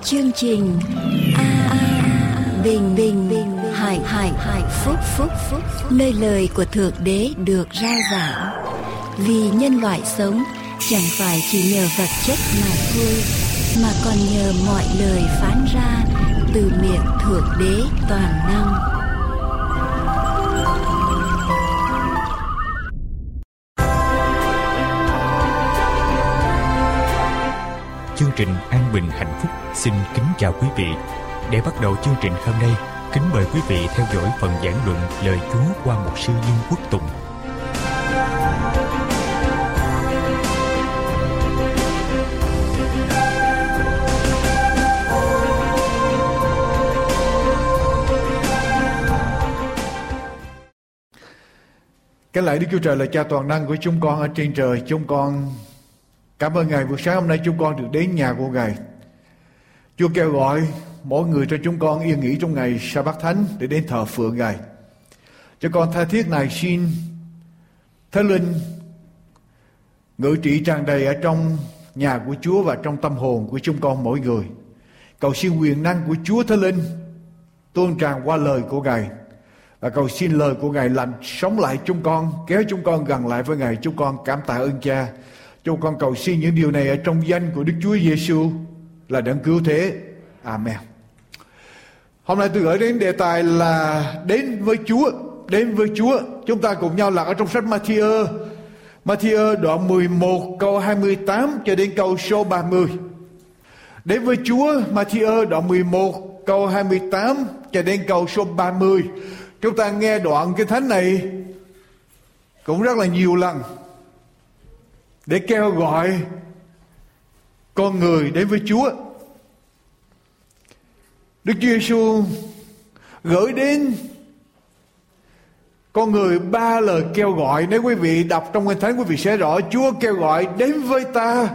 chương trình Bình Bình Hải Phúc, nơi lời của Thượng Đế được rao giảng. Vì nhân loại sống chẳng phải chỉ nhờ vật chất mà thôi, mà còn nhờ mọi lời phán ra từ miệng Thượng Đế toàn năng. Chương trình An Bình Hạnh Phúc xin kính chào quý vị. Để bắt đầu chương trình hôm nay, kính mời quý vị theo dõi phần giảng luận lời Chúa qua mục sư Dương Quốc Tùng. Kính lạy Đức Chúa Trời là Cha toàn năng của chúng con ở trên trời. Chúng con cảm ơn Ngài buổi sáng hôm nay chúng con được đến nhà của Ngài. Chúa kêu gọi mỗi người cho chúng con yên nghỉ trong ngày Sa-bát Thánh để đến thờ phượng Ngài. Cho con tha thiết này xin Thánh Linh ngự trị tràn đầy ở trong nhà của Chúa và trong tâm hồn của chúng con mỗi người. Cầu xin quyền năng của Chúa Thánh Linh tuôn tràn qua lời của Ngài. Và cầu xin lời của Ngài làm sống lại chúng con, kéo chúng con gần lại với Ngài. Chúng con cảm tạ ơn Cha. Chúng con cầu xin những điều này ở trong danh của Đức Chúa Giêsu là Đấng Cứu Thế. Amen. Hôm nay tôi gửi đến đề tài là đến với Chúa. Đến với Chúa. Chúng ta cùng nhau lật ở trong sách Ma-thi-ơ đoạn 11 câu 28 cho đến câu số 30. Đến với Chúa, Ma-thi-ơ đoạn 11 câu 28 cho đến câu số 30. Chúng ta nghe đoạn Kinh Thánh này cũng rất là nhiều lần để kêu gọi con người đến với Chúa. Đức Chúa Giêsu gửi đến con người 3 lời kêu gọi. Nếu quý vị đọc trong Kinh Thánh, quý vị sẽ rõ Chúa kêu gọi đến với ta,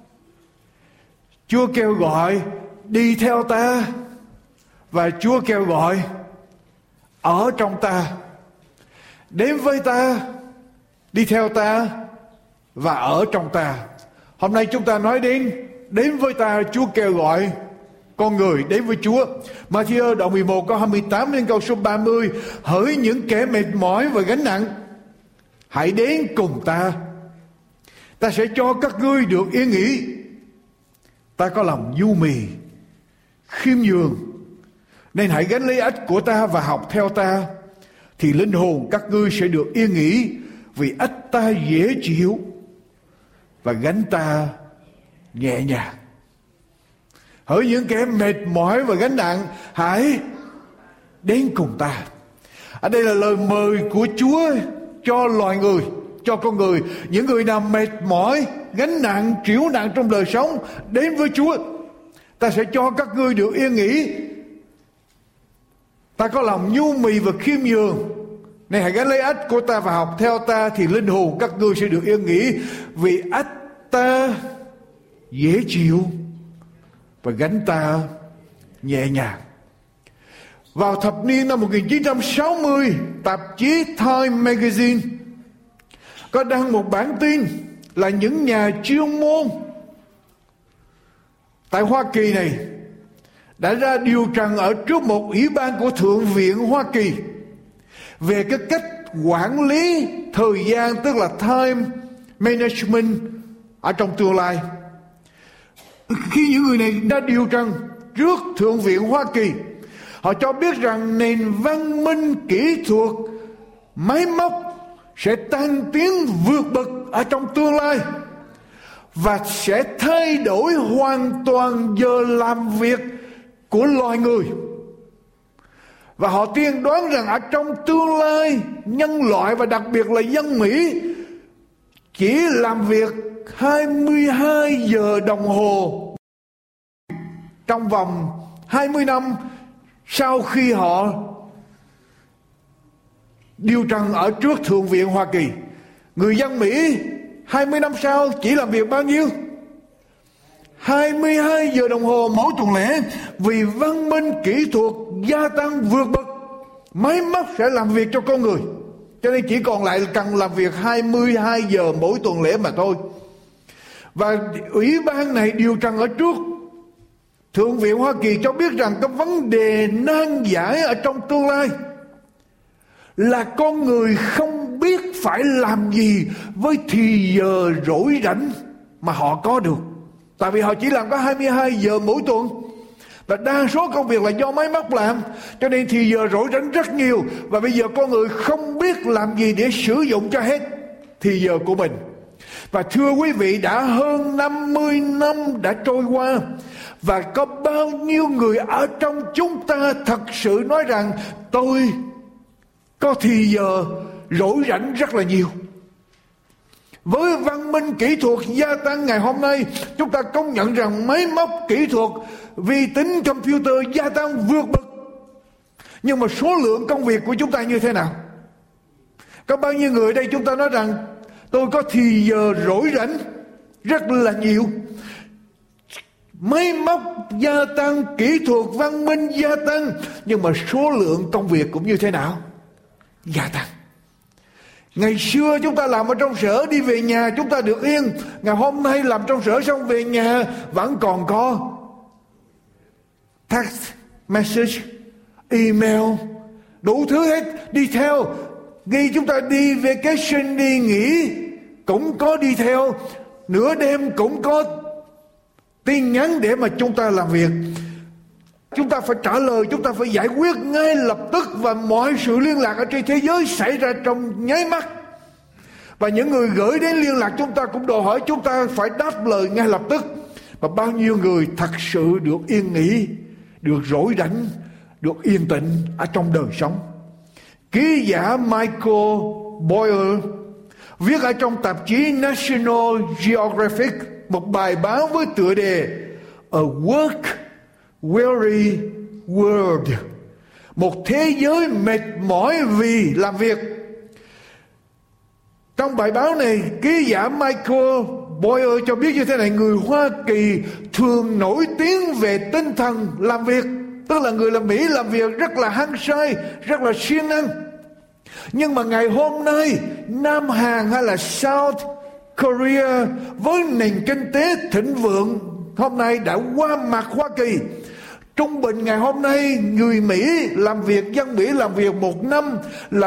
Chúa kêu gọi đi theo ta, và Chúa kêu gọi ở trong ta. Đến với ta, đi theo ta và ở trong ta. Hôm nay chúng ta nói đến với ta. Chúa kêu gọi con người đến với Chúa. Ma-thi-ơ đoạn 11 câu 28 đến câu số 30. Hỡi những kẻ mệt mỏi và gánh nặng, hãy đến cùng ta, ta sẽ cho các ngươi được yên nghỉ. Ta có lòng nhu mì, khiêm nhường, nên hãy gánh lấy ách của ta và học theo ta, thì linh hồn các ngươi sẽ được yên nghỉ. Vì ách ta dễ chịu và gánh ta nhẹ nhàng. Hỡi những kẻ mệt mỏi và gánh nặng, hãy đến cùng ta. Ở đây là lời mời của Chúa cho loài người, cho con người. Những người nào mệt mỏi, gánh nặng, chịu nặng trong đời sống, đến với Chúa. Ta sẽ cho các ngươi được yên nghỉ. Ta có lòng nhu mì và khiêm nhường, nên hãy gánh lấy ách của ta và học theo ta, thì linh hồn các ngươi sẽ được yên nghỉ. Vì ách ta dễ chịu và gánh ta nhẹ nhàng. Vào thập niên năm 1960, tạp chí Time Magazine có đăng một bản tin là những nhà chuyên môn tại Hoa Kỳ này đã ra điều trần ở trước một ủy ban của Thượng viện Hoa Kỳ về cái cách quản lý thời gian, tức là time management ở trong tương lai. Khi những người này đã điều trần trước Thượng viện Hoa Kỳ, họ cho biết rằng nền văn minh kỹ thuật máy móc sẽ tăng tiến vượt bậc ở trong tương lai và sẽ thay đổi hoàn toàn giờ làm việc của loài người. Và họ tiên đoán rằng ở trong tương lai, nhân loại và đặc biệt là dân Mỹ chỉ làm việc 22 giờ đồng hồ trong vòng 20 năm sau khi họ điều trần ở trước Thượng viện Hoa Kỳ. Người dân Mỹ 20 năm sau chỉ làm việc bao nhiêu? 22 giờ đồng hồ mỗi tuần lễ. Vì văn minh kỹ thuật gia tăng vượt bậc, máy móc sẽ làm việc cho con người, cho nên chỉ còn lại cần làm việc 22 giờ mỗi tuần lễ mà thôi. Và ủy ban này điều trần ở trước Thượng viện Hoa Kỳ cho biết rằng cái vấn đề nan giải ở trong tương lai là con người không biết phải làm gì với thì giờ rỗi rảnh mà họ có được. Tại vì họ chỉ làm có 22 giờ mỗi tuần, và đa số công việc là do máy móc làm, cho nên thì giờ rỗi rảnh rất nhiều. Và bây giờ con người không biết làm gì để sử dụng cho hết thì giờ của mình. Và thưa quý vị, đã hơn 50 năm đã trôi qua, và có bao nhiêu người ở trong chúng ta thật sự nói rằng tôi có thì giờ rỗi rảnh rất là nhiều. Với văn minh kỹ thuật gia tăng ngày hôm nay, chúng ta công nhận rằng máy móc kỹ thuật, vi tính, computer gia tăng vượt bậc. Nhưng mà số lượng công việc của chúng ta như thế nào? Có bao nhiêu người đây chúng ta nói rằng tôi có thì giờ rỗi rảnh rất là nhiều. Máy móc gia tăng, kỹ thuật văn minh gia tăng, nhưng mà số lượng công việc cũng như thế nào? Gia tăng. Ngày xưa chúng ta làm ở trong sở, đi về nhà chúng ta được yên. Ngày hôm nay làm trong sở xong về nhà vẫn còn có text message, email, đủ thứ hết đi theo. Khi chúng ta đi vacation, đi nghỉ cũng có đi theo. Nửa đêm cũng có tin nhắn để mà chúng ta làm việc. Chúng ta phải trả lời, chúng ta phải giải quyết ngay lập tức, và mọi sự liên lạc ở trên thế giới xảy ra trong nháy mắt. Và những người gửi đến liên lạc chúng ta cũng đòi hỏi chúng ta phải đáp lời ngay lập tức. Và bao nhiêu người thật sự được yên nghỉ, được rỗi rảnh, được yên tĩnh ở trong đời sống. Ký giả Michael Boyle viết ở trong tạp chí National Geographic một bài báo với tựa đề A Work Weary World, một thế giới mệt mỏi vì làm việc. Trong bài báo này, ký giả Michael Boyle cho biết như thế này: người Hoa Kỳ thường nổi tiếng về tinh thần làm việc, tức là người làm Mỹ làm việc rất là hăng say, rất là siêng năng. Nhưng mà ngày hôm nay, Nam Hàn hay là South Korea với nền kinh tế thịnh vượng hôm nay đã qua mặt Hoa Kỳ. Trung bình ngày hôm nay người Mỹ làm việc, dân Mỹ làm việc một năm là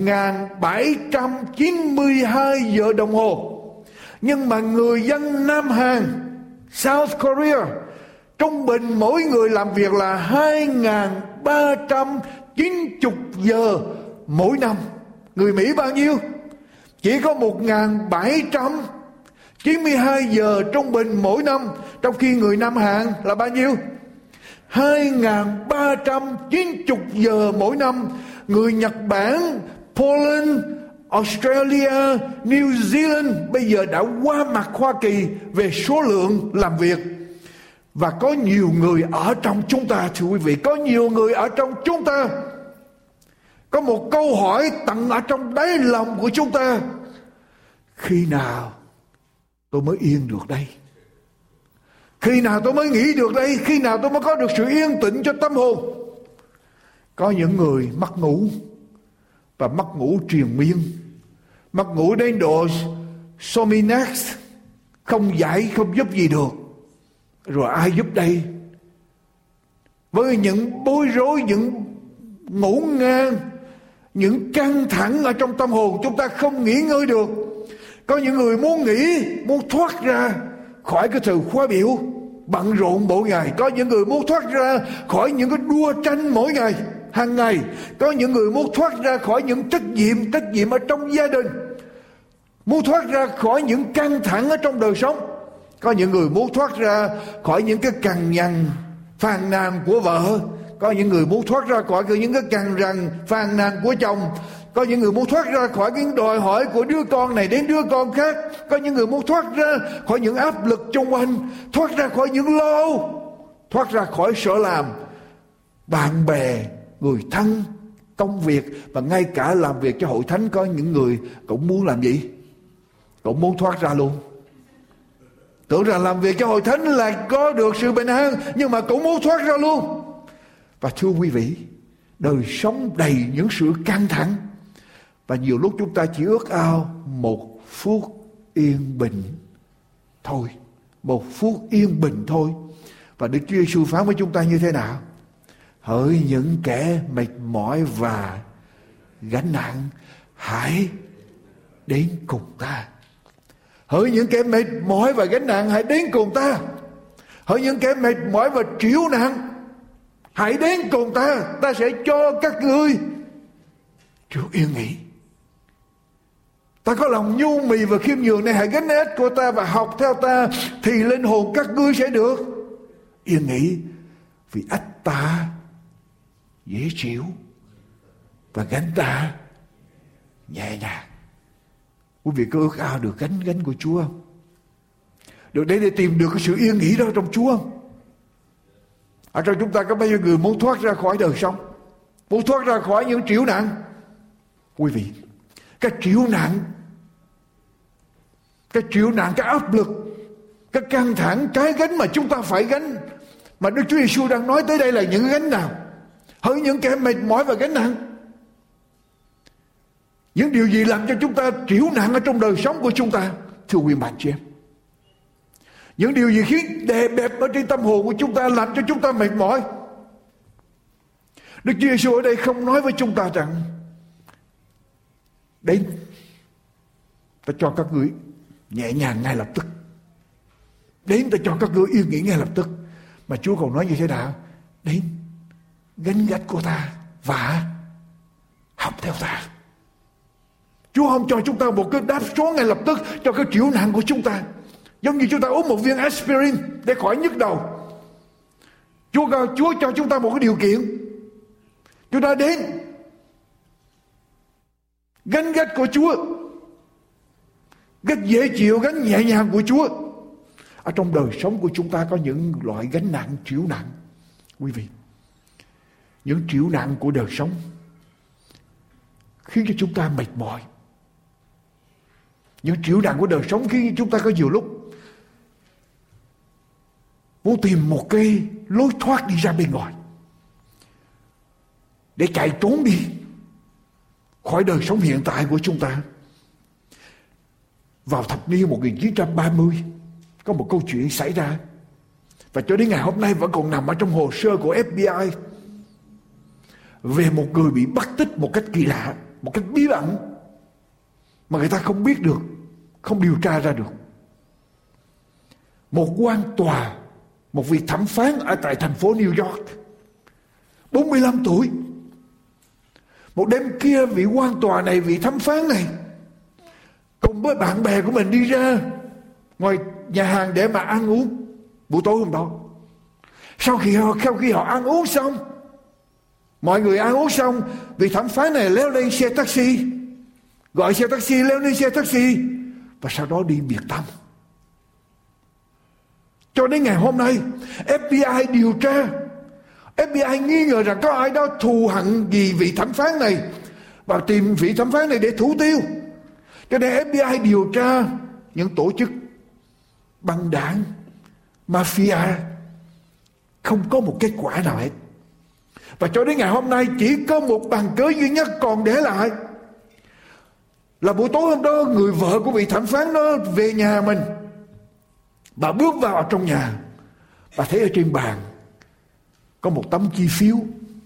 1.792 giờ đồng hồ. Nhưng mà người dân Nam Hàn, South Korea, trung bình mỗi người làm việc là 2.390 giờ mỗi năm. Người Mỹ bao nhiêu? Chỉ có 1.792 giờ trung bình mỗi năm. Trong khi người Nam Hàn là bao nhiêu? 2.390 giờ mỗi năm. Người Nhật Bản, Poland, Australia, New Zealand bây giờ đã qua mặt Hoa Kỳ về số lượng làm việc. Và có nhiều người ở trong chúng ta, thưa quý vị, có nhiều người ở trong chúng ta có một câu hỏi tận ở trong đáy lòng của chúng ta: khi nào tôi mới yên được đây? Khi nào tôi mới nghỉ được đây? Khi nào tôi mới có được sự yên tĩnh cho tâm hồn? Có những người mất ngủ, và mất ngủ triền miên, mất ngủ đến độ Sominex, không giải, không giúp gì được. Rồi ai giúp đây? Với những bối rối, những ngủ ngang, những căng thẳng ở trong tâm hồn, chúng ta không nghỉ ngơi được. Có những người muốn nghỉ, muốn thoát ra khỏi cái thời khóa biểu bận rộn mỗi ngày. Có những người muốn thoát ra khỏi những cái đua tranh mỗi ngày, hàng ngày. Có những người muốn thoát ra khỏi những trách nhiệm ở trong gia đình, muốn thoát ra khỏi những căng thẳng ở trong đời sống. Có những người muốn thoát ra khỏi những cái cằn nhằn phàn nàn của vợ. Có những người muốn thoát ra khỏi những cái cằn nhằn phàn nàn của chồng. Có những người muốn thoát ra khỏi những đòi hỏi của đứa con này đến đứa con khác. Có những người muốn thoát ra khỏi những áp lực xung quanh, thoát ra khỏi những lo âu, thoát ra khỏi sợ làm, bạn bè, người thân, công việc, và ngay cả làm việc cho hội thánh. Có những người cũng muốn làm gì? Cũng muốn thoát ra luôn. Tưởng rằng làm việc cho hội thánh là có được sự bình an, nhưng mà cũng muốn thoát ra luôn. Và thưa quý vị, đời sống đầy những sự căng thẳng, và nhiều lúc chúng ta chỉ ước ao một phút yên bình thôi. Một phút yên bình thôi. Và Đức Chúa Giêsu phán với chúng ta như thế nào? Hỡi những kẻ mệt mỏi và gánh nặng, hãy đến cùng ta. Hỡi những kẻ mệt mỏi và gánh nặng, hãy đến cùng ta. Hỡi những kẻ mệt mỏi và trĩu nặng, hãy đến cùng ta. Ta sẽ cho các ngươi được yên nghỉ. Ta có lòng nhu mì và khiêm nhường này, hãy gánh ách của ta và học theo ta, thì linh hồn các ngươi sẽ được yên nghỉ. Vì ách ta dễ chịu và gánh ta nhẹ nhàng. Quý vị có ước ao được gánh của Chúa không? Được để tìm được cái sự yên nghỉ đó trong Chúa không? Ở trong chúng ta có bao nhiêu người muốn thoát ra khỏi đời sống, muốn thoát ra khỏi những trĩu nặng? Quý vị, cái trĩu nặng, cái áp lực, cái căng thẳng, cái gánh mà chúng ta phải gánh, mà Đức Chúa Giêsu đang nói tới đây là những gánh nào? Hỡi những kẻ mệt mỏi và gánh nặng. Những điều gì làm cho chúng ta trĩu nặng ở trong đời sống của chúng ta? Thưa quý bạn chị em, những điều gì khiến đè bẹp ở trên tâm hồn của chúng ta, làm cho chúng ta mệt mỏi? Đức Chúa Giêsu ở đây không nói với chúng ta rằng đến ta cho các ngươi nhẹ nhàng ngay lập tức, đến ta cho các ngươi yên nghỉ ngay lập tức. Mà Chúa còn nói như thế nào? Đến gánh gánh của ta và học theo ta. Chúa không cho chúng ta một cái đáp số ngay lập tức cho cái trĩu nặng của chúng ta, giống như chúng ta uống một viên aspirin để khỏi nhức đầu. Chúa cho chúng ta một cái điều kiện. Chúng ta đến gánh gánh của Chúa, gánh dễ chịu, gánh nhẹ nhàng của Chúa. Ở trong đời sống của chúng ta có những loại gánh nặng, trĩu nặng. Quý vị, những trĩu nặng của đời sống khiến cho chúng ta mệt mỏi. Những trĩu nặng của đời sống khiến chúng ta có nhiều lúc muốn tìm một cái lối thoát đi ra bên ngoài, để chạy trốn đi khỏi đời sống hiện tại của chúng ta. Vào thập niên 1930 có một câu chuyện xảy ra, và cho đến ngày hôm nay vẫn còn nằm ở trong hồ sơ của FBI, về một người bị bắt tích một cách kỳ lạ, một cách bí ẩn mà người ta không biết được, không điều tra ra được. Một quan tòa, một vị thẩm phán ở tại thành phố New York, 45 tuổi. Một đêm kia, vị quan tòa này, vị thẩm phán này cùng với bạn bè của mình đi ra ngoài nhà hàng để mà ăn uống buổi tối hôm đó. Sau khi họ ăn uống xong, mọi người ăn uống xong, vị thẩm phán này leo lên xe taxi, gọi xe taxi, leo lên xe taxi, và sau đó đi biệt tâm. Cho đến ngày hôm nay, FBI điều tra, FBI nghi ngờ rằng có ai đó thù hận vì vị thẩm phán này và tìm vị thẩm phán này để thủ tiêu. Cho nên FBI điều tra những tổ chức băng đảng, mafia, không có một kết quả nào hết. Và cho đến ngày hôm nay chỉ có một bằng cớ duy nhất còn để lại, là buổi tối hôm đó người vợ của vị thẩm phán đó về nhà mình. Bà bước vào trong nhà, bà thấy ở trên bàn có một tấm chi phiếu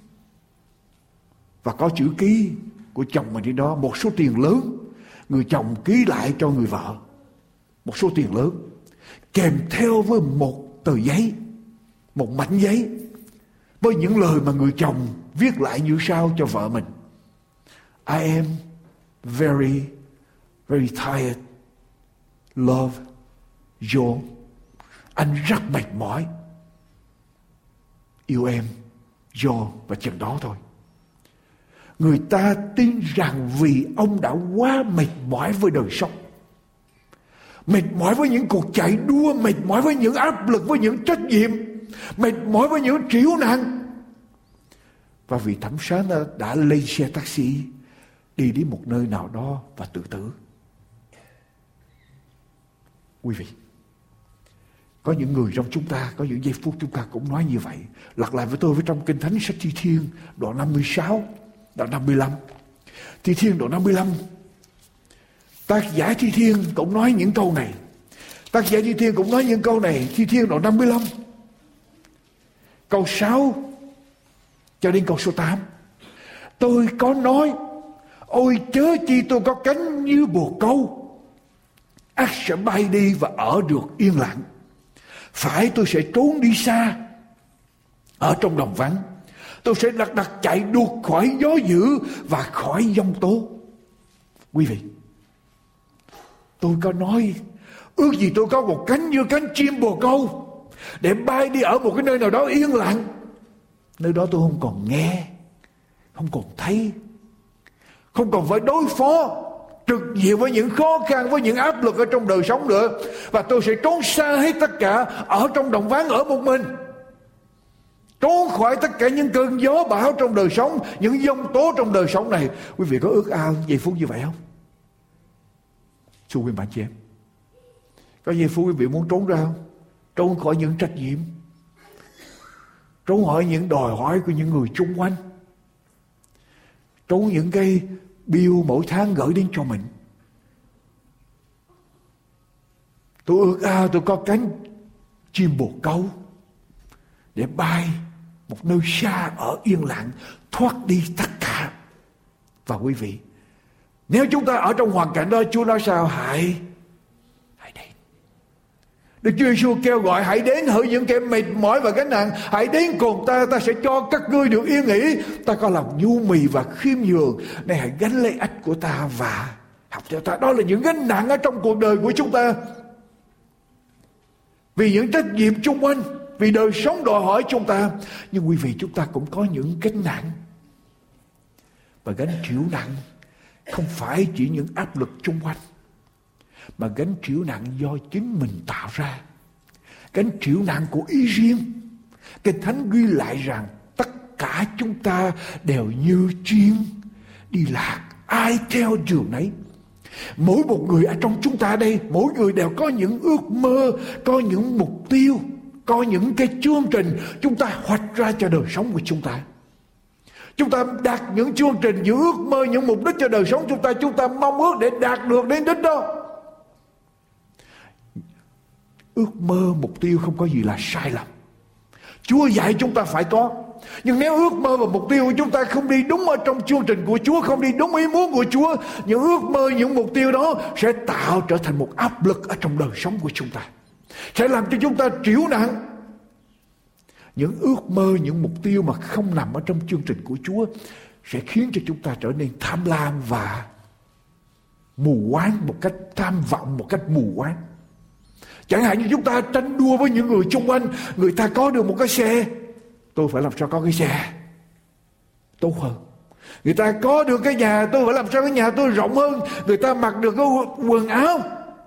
và có chữ ký của chồng mình trên đó, một số tiền lớn. Người chồng ký lại cho người vợ một số tiền lớn, kèm theo với một tờ giấy, một mảnh giấy với những lời mà người chồng viết lại như sau cho vợ mình: I am very, very tired. Love, John. Anh rất mệt mỏi. Yêu em, John. Và chừng đó thôi. Người ta tin rằng vì ông đã quá mệt mỏi với đời sống, mệt mỏi với những cuộc chạy đua, mệt mỏi với những áp lực, với những trách nhiệm, mệt mỏi với những trĩu nặng, và vị thẩm phán đã lên xe taxi đi đến một nơi nào đó và tự tử. Quý vị, có những người trong chúng ta, có những giây phút chúng ta cũng nói như vậy. Lật lại với tôi với trong Kinh Thánh sách Thi Thiên đoạn 56, đoạn 55. Thi Thiên đoạn 55, tác giả Thi Thiên cũng nói những câu này. Tác giả Thi Thiên cũng nói những câu này. Thi Thiên đoạn 55 câu 6 cho đến câu số 8. Tôi có nói, ôi chớ chi tôi có cánh như bồ câu, ắt sẽ bay đi và ở được yên lặng. Phải tôi sẽ trốn đi xa, ở trong đồng vắng. Tôi sẽ đặt chạy đuột khỏi gió dữ và khỏi giông tố. Quý vị, tôi có nói, ước gì tôi có một cánh như cánh chim bồ câu, để bay đi ở một cái nơi nào đó yên lặng. Nơi đó tôi không còn nghe, không còn thấy, không còn phải đối phó trực diện với những khó khăn, với những áp lực ở trong đời sống nữa. Và tôi sẽ trốn xa hết tất cả, ở trong đồng vắng ở một mình, trốn khỏi tất cả những cơn gió bão trong đời sống, những giông tố trong đời sống này. Quý vị có ước ao giây phút như vậy không? Thưa quý bạn chị em, có giây phút quý vị muốn trốn ra không? Trốn khỏi những trách nhiệm, trốn khỏi những đòi hỏi của những người chung quanh, trốn những cái bill mỗi tháng gửi đến cho mình. Tôi ước ao tôi có cánh chim bồ câu để bay một nơi xa ở yên lặng, thoát đi tất cả. Và quý vị, nếu chúng ta ở trong hoàn cảnh đó, Chúa nói sao? Hãy đến. Đức Chúa Giêsu kêu gọi hãy đến hỡi những kẻ mệt mỏi và gánh nặng, hãy đến cùng ta, ta sẽ cho các ngươi được yên nghỉ. Ta có lòng nhu mì và khiêm nhường, này hãy gánh lấy ách của ta và học theo ta. Đó là những gánh nặng ở trong cuộc đời của chúng ta, vì những trách nhiệm chung quanh, vì đời sống đòi hỏi chúng ta. Nhưng quý vị, chúng ta cũng có những gánh nặng, và gánh chịu nặng không phải chỉ những áp lực chung quanh, mà gánh chịu nặng do chính mình tạo ra, gánh chịu nặng của ý riêng. Kinh Thánh ghi lại rằng tất cả chúng ta đều như chiên đi lạc, ai theo đường nấy. Mỗi một người ở trong chúng ta đây, mỗi người đều có những ước mơ, có những mục tiêu, có những cái chương trình chúng ta hoạch ra cho đời sống của chúng ta. Chúng ta đặt những chương trình, những ước mơ, những mục đích cho đời sống chúng ta mong ước để đạt được đến đích đó. Ước mơ, mục tiêu không có gì là sai lầm. Chúa dạy chúng ta phải có. Nhưng nếu ước mơ và mục tiêu của chúng ta không đi đúng ở trong chương trình của Chúa, không đi đúng ý muốn của Chúa, những ước mơ, những mục tiêu đó sẽ trở thành một áp lực ở trong đời sống của chúng ta, sẽ làm cho chúng ta trĩu nặng. Những ước mơ, những mục tiêu mà không nằm ở trong chương trình của Chúa sẽ khiến cho chúng ta trở nên tham lam và mù quáng, một cách tham vọng, một cách mù quáng. Chẳng hạn như chúng ta tranh đua với những người xung quanh, người ta có được một cái xe, tôi phải làm sao có cái xe tốt hơn. Người ta có được cái nhà, tôi phải làm sao cái nhà tôi rộng hơn. Người ta mặc được cái quần áo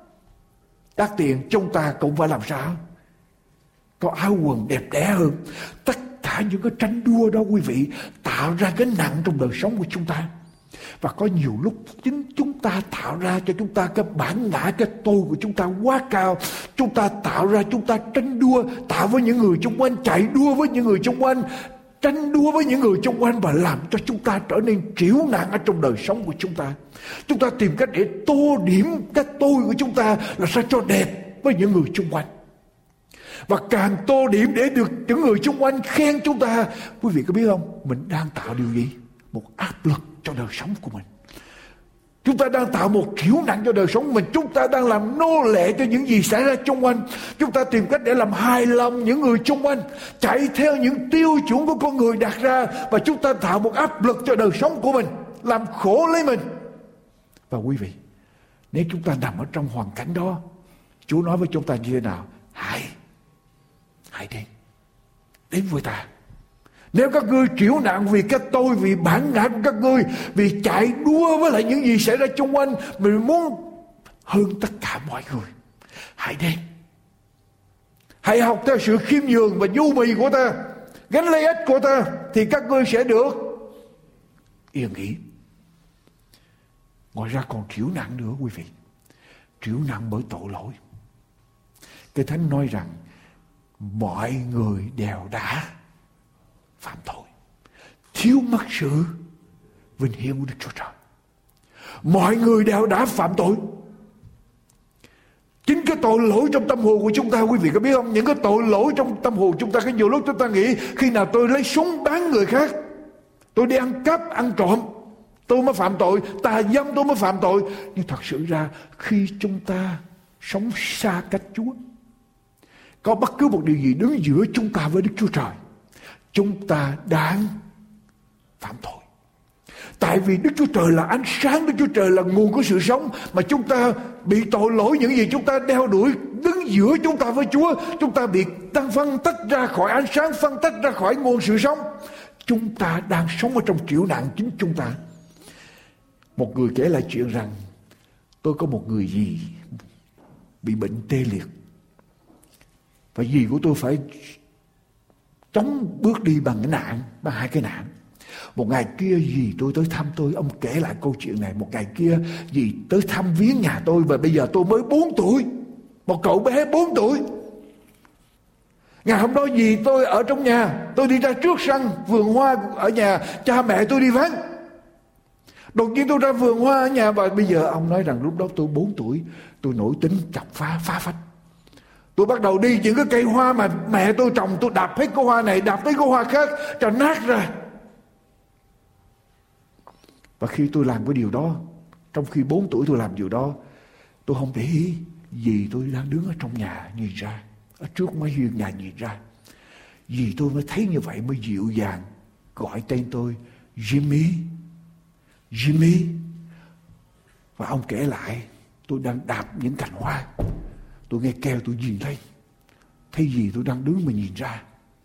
đắt tiền, chúng ta cũng phải làm sao có áo quần đẹp đẽ hơn. Tất cả những cái tranh đua đó, quý vị, tạo ra cái nặng trong đời sống của chúng ta. Và có nhiều lúc chính chúng ta tạo ra cho chúng ta cái bản ngã, cái tôi của chúng ta quá cao. Chúng ta tạo ra, chúng ta tranh đua, tạo với những người xung quanh, chạy đua với những người xung quanh, tranh đua với những người xung quanh, và làm cho chúng ta trở nên trĩu nặng ở trong đời sống của chúng ta. Chúng ta tìm cách để tô điểm cái tôi của chúng ta là sao cho đẹp với những người xung quanh. Và càng tô điểm để được những người xung quanh khen chúng ta, quý vị có biết không, mình đang tạo điều gì? Một áp lực cho đời sống của mình. Chúng ta đang tạo một trĩu nặng cho đời sống của mình. Chúng ta đang làm nô lệ cho những gì xảy ra xung quanh. Chúng ta tìm cách để làm hài lòng những người xung quanh, chạy theo những tiêu chuẩn của con người đặt ra, và chúng ta tạo một áp lực cho đời sống của mình, làm khổ lấy mình. Và quý vị, nếu chúng ta nằm ở trong hoàn cảnh đó, Chúa nói với chúng ta như thế nào? Hãy đến với ta. Nếu các ngươi trĩu nặng vì cái tôi, vì bản ngã của các ngươi, vì chạy đua với lại những gì xảy ra xung quanh, mình muốn hơn tất cả mọi người, hãy đến. Hãy học theo sự khiêm nhường và nhu mì của ta, gánh lấy ách của ta, thì các ngươi sẽ được yên nghỉ. Ngoài ra còn trĩu nặng nữa quý vị, trĩu nặng bởi tội lỗi. Cái Thánh nói rằng mọi người đều đã phạm tội, thiếu mất sự vinh hiển của Đức Chúa Trời. Mọi người đều đã phạm tội. Chính cái tội lỗi trong tâm hồn của chúng ta, quý vị có biết không? Những cái tội lỗi trong tâm hồn chúng ta, cái nhiều lúc chúng ta nghĩ khi nào tôi lấy súng bắn người khác, tôi đi ăn cắp, ăn trộm, tôi mới phạm tội, tà dâm tôi mới phạm tội. Nhưng thật sự ra khi chúng ta sống xa cách Chúa, có bất cứ một điều gì đứng giữa chúng ta với Đức Chúa Trời, chúng ta đang phạm tội. Tại vì Đức Chúa Trời là ánh sáng, Đức Chúa Trời là nguồn của sự sống, mà chúng ta bị tội lỗi, những gì chúng ta đeo đuổi đứng giữa chúng ta với Chúa, chúng ta bị phân tách ra khỏi ánh sáng, phân tách ra khỏi nguồn sự sống. Chúng ta đang sống ở trong triệu nạn chính chúng ta. Một người kể lại chuyện rằng tôi có một người dì bị bệnh tê liệt, và dì của tôi phải chống bước đi bằng cái nạn, bằng hai cái nạn. Một ngày kia dì tôi tới thăm tôi, ông kể lại câu chuyện này. Một ngày kia dì tới thăm viếng nhà tôi, và bây giờ tôi mới 4 tuổi, một cậu bé 4 tuổi. Ngày hôm đó dì tôi ở trong nhà, tôi đi ra trước sân vườn hoa ở nhà, cha mẹ tôi đi vắng. Đột nhiên tôi ra vườn hoa ở nhà, và bây giờ ông nói rằng lúc đó tôi 4 tuổi, tôi nổi tính chọc phá phách. Tôi bắt đầu đi những cái cây hoa mà mẹ tôi trồng, tôi đạp hết cái hoa này, đạp tới cái hoa khác cho nát ra. Và khi tôi làm cái điều đó, trong khi 4 tuổi tôi làm điều đó, tôi không để ý, dì tôi đang đứng ở trong nhà nhìn ra, ở trước mái hiên nhà nhìn ra. Dì tôi mới thấy như vậy, mới dịu dàng gọi tên tôi Jimmy. Jimmy. Và ông kể lại tôi đang đạp những cành hoa, tôi nghe kêu, tôi nhìn thấy dì tôi đang đứng mà nhìn ra,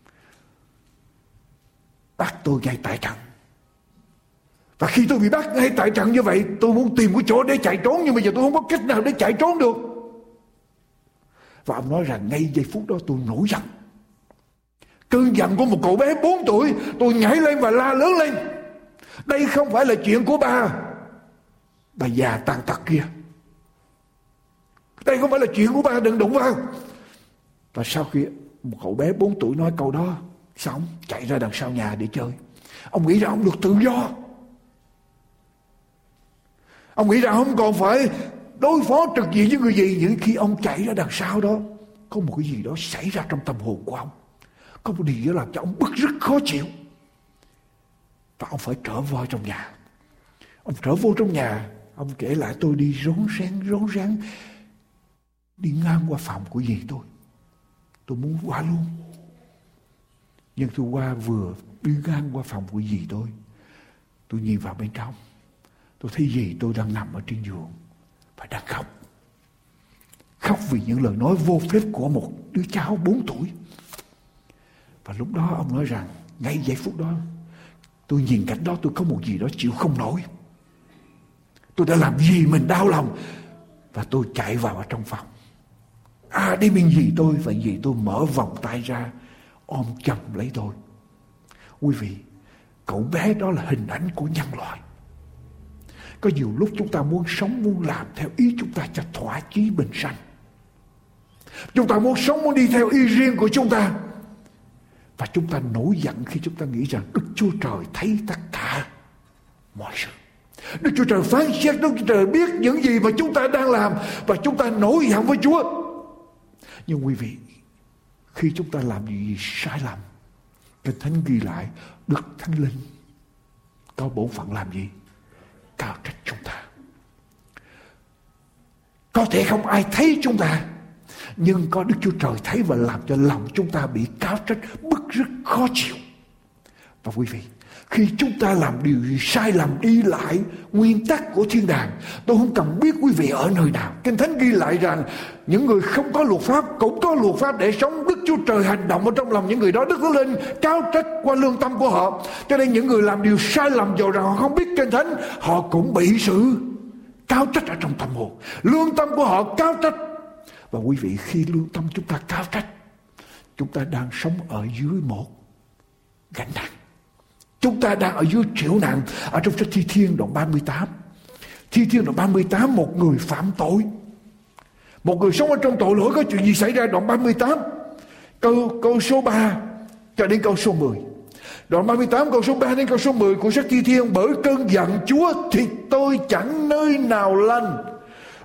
bắt tôi ngay tại trận. Và khi tôi bị bắt ngay tại trận như vậy, tôi muốn tìm cái chỗ để chạy trốn, nhưng bây giờ tôi không có cách nào để chạy trốn được. Và ông nói rằng ngay giây phút đó tôi nổi giận. Cơn giận của một cậu bé 4 tuổi, tôi nhảy lên và la lớn lên: đây không phải là chuyện của bà già tàn tật kia. Đây không phải là chuyện của bà, đừng đụng vào. Và sau khi một cậu bé 4 tuổi nói câu đó, xong chạy ra đằng sau nhà để chơi. Ông nghĩ rằng ông được tự do. Ông nghĩ rằng không còn phải đối phó trực diện với người gì. Nhưng khi ông chạy ra đằng sau đó, có một cái gì đó xảy ra trong tâm hồn của ông. Có một điều đó làm cho ông bứt rứt khó chịu. Và ông phải trở vào trong nhà. Ông trở vô trong nhà, ông kể lại: tôi đi rón rén đi ngang qua phòng của dì tôi muốn qua luôn. Nhưng tôi vừa đi ngang qua phòng của dì tôi nhìn vào bên trong, tôi thấy dì tôi đang nằm ở trên giường và đang khóc vì những lời nói vô phép của một đứa cháu 4 tuổi. Và lúc đó ông nói rằng ngay giây phút đó, tôi nhìn cảnh đó, tôi có một gì đó chịu không nổi. Tôi đã làm gì mình đau lòng. Và tôi chạy vào ở trong phòng, đi bên dì tôi, và dì tôi mở vòng tay ra ôm chầm lấy tôi. Quý vị, cậu bé đó là hình ảnh của nhân loại. Có nhiều lúc chúng ta muốn sống, muốn làm theo ý chúng ta cho thỏa chí bình sanh. Chúng ta muốn sống, muốn đi theo ý riêng của chúng ta. Và chúng ta nổi giận khi chúng ta nghĩ rằng Đức Chúa Trời thấy tất cả mọi sự. Đức Chúa Trời phán xét, Đức Chúa Trời biết những gì mà chúng ta đang làm, và chúng ta nổi giận với Chúa. Nhưng quý vị, khi chúng ta làm gì sai lầm, Kinh Thánh ghi lại Đức Thánh Linh có bổn phận làm gì? Cao trách chúng ta. Có thể không ai thấy chúng ta, nhưng có Đức Chúa Trời thấy và làm cho lòng chúng ta bị cáo trách, bứt rứt, khó chịu. Và quý vị, khi chúng ta làm điều gì sai lầm, đi lại nguyên tắc của thiên đàng, tôi không cần biết quý vị ở nơi nào. Kinh Thánh ghi lại rằng những người không có luật pháp cũng có luật pháp để sống. Đức Chúa Trời hành động ở trong lòng những người đó. Đức Thánh Linh cáo trách qua lương tâm của họ. Cho nên những người làm điều sai lầm, dù rằng họ không biết Kinh Thánh, họ cũng bị sự cáo trách ở trong tâm hồn. Lương tâm của họ cáo trách. Và quý vị, khi lương tâm chúng ta cáo trách, chúng ta đang sống ở dưới một gánh nặng. Chúng ta đang ở dưới triệu nạn. Ở trong sách Thi Thiên đoạn 38, Thi Thiên đoạn 38, một người phạm tội, một người sống ở trong tội lỗi, có chuyện gì xảy ra? Đoạn 38 câu số 3 cho đến câu số 10. Đoạn 38 câu số 3 đến câu số 10 của sách Thi Thiên: bởi cơn giận Chúa thì tôi chẳng nơi nào lành,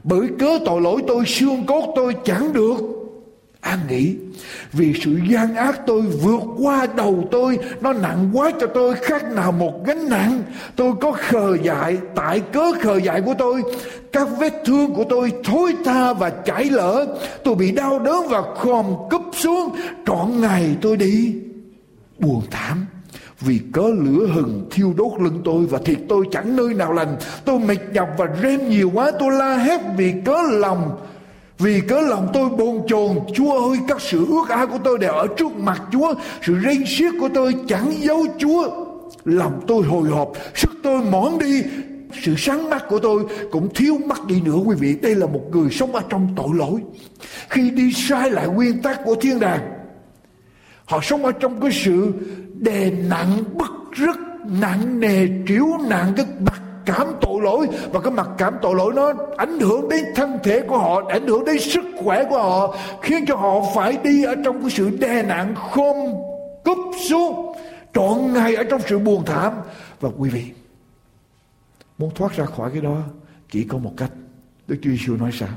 Bởi cớ tội lỗi tôi, xương cốt tôi chẳng được an nghỉ. Vì sự gian ác tôi vượt qua đầu tôi, nó nặng quá cho tôi, khác nào một gánh nặng. Tôi có khờ dại, tại cớ khờ dại của tôi, các vết thương của tôi thối tha và chảy lở. Tôi bị đau đớn và khom cúp xuống, trọn ngày tôi đi buồn thảm. Vì cớ lửa hừng thiêu đốt lưng tôi, và thịt tôi chẳng nơi nào lành. Tôi mệt nhọc và rên nhiều quá, tôi la hét vì cớ lòng tôi bồn chồn. Chúa ơi, các sự ước ao của tôi đều ở trước mặt Chúa, sự rên xiết của tôi chẳng giấu Chúa. Lòng tôi hồi hộp, sức tôi mòn đi, sự sáng mắt của tôi cũng thiếu mất đi nữa. Quý vị, đây là một người sống ở trong tội lỗi. Khi đi sai lại nguyên tắc của thiên đàng, họ sống ở trong cái sự đè nặng, bức rất nặng nề, trĩu nặng cái mặc cảm tội lỗi. Và cái mặc cảm tội lỗi nó ảnh hưởng đến thân thể của họ, ảnh hưởng đến sức khỏe của họ, khiến cho họ phải đi ở trong cái sự đè nặng, khom cúp xuống trọn ngày ở trong sự buồn thảm. Và quý vị muốn thoát ra khỏi cái đó chỉ có một cách. Đức Chúa Giêsu nói sao?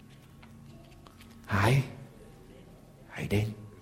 Hãy đến.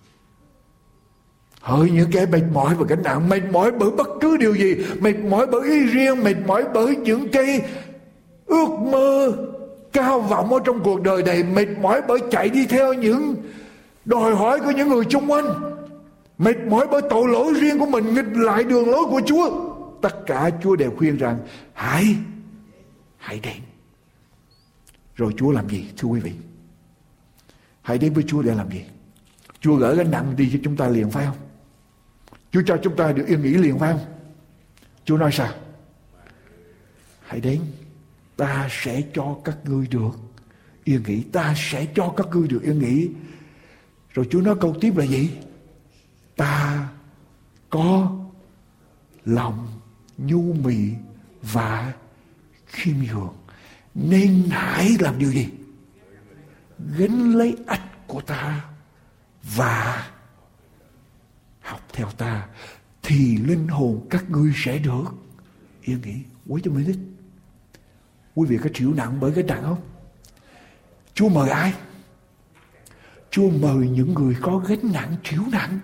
Hỡi những kẻ mệt mỏi và gánh nặng, mệt mỏi bởi bất cứ điều gì, mệt mỏi bởi ý riêng, mệt mỏi bởi những cái ước mơ cao vọng ở trong cuộc đời này, mệt mỏi bởi chạy đi theo những đòi hỏi của những người xung quanh, mệt mỏi bởi tội lỗi riêng của mình, nghịch lại đường lối của Chúa. Tất cả Chúa đều khuyên rằng hãy đến. Rồi Chúa làm gì thưa quý vị? Hãy đến với Chúa để làm gì? Chúa gỡ gánh nặng đi cho chúng ta liền, phải không? Chúa cho chúng ta được yên nghỉ liền, phải không? Chúa nói sao? Hãy đến, ta sẽ cho các ngươi được yên nghỉ. Ta sẽ cho các ngươi được yên nghỉ. Rồi Chúa nói câu tiếp là gì? Ta có lòng nhu mì và khiêm nhường, nên hãy làm điều gì? Gánh lấy ách của ta và học theo ta, thì linh hồn các ngươi sẽ được yên nghỉ. Wait a minute. Quý vị có chịu nặng bởi cái nặng không? Chúa mời ai? Chúa mời những người có gánh nặng, chịu nặng.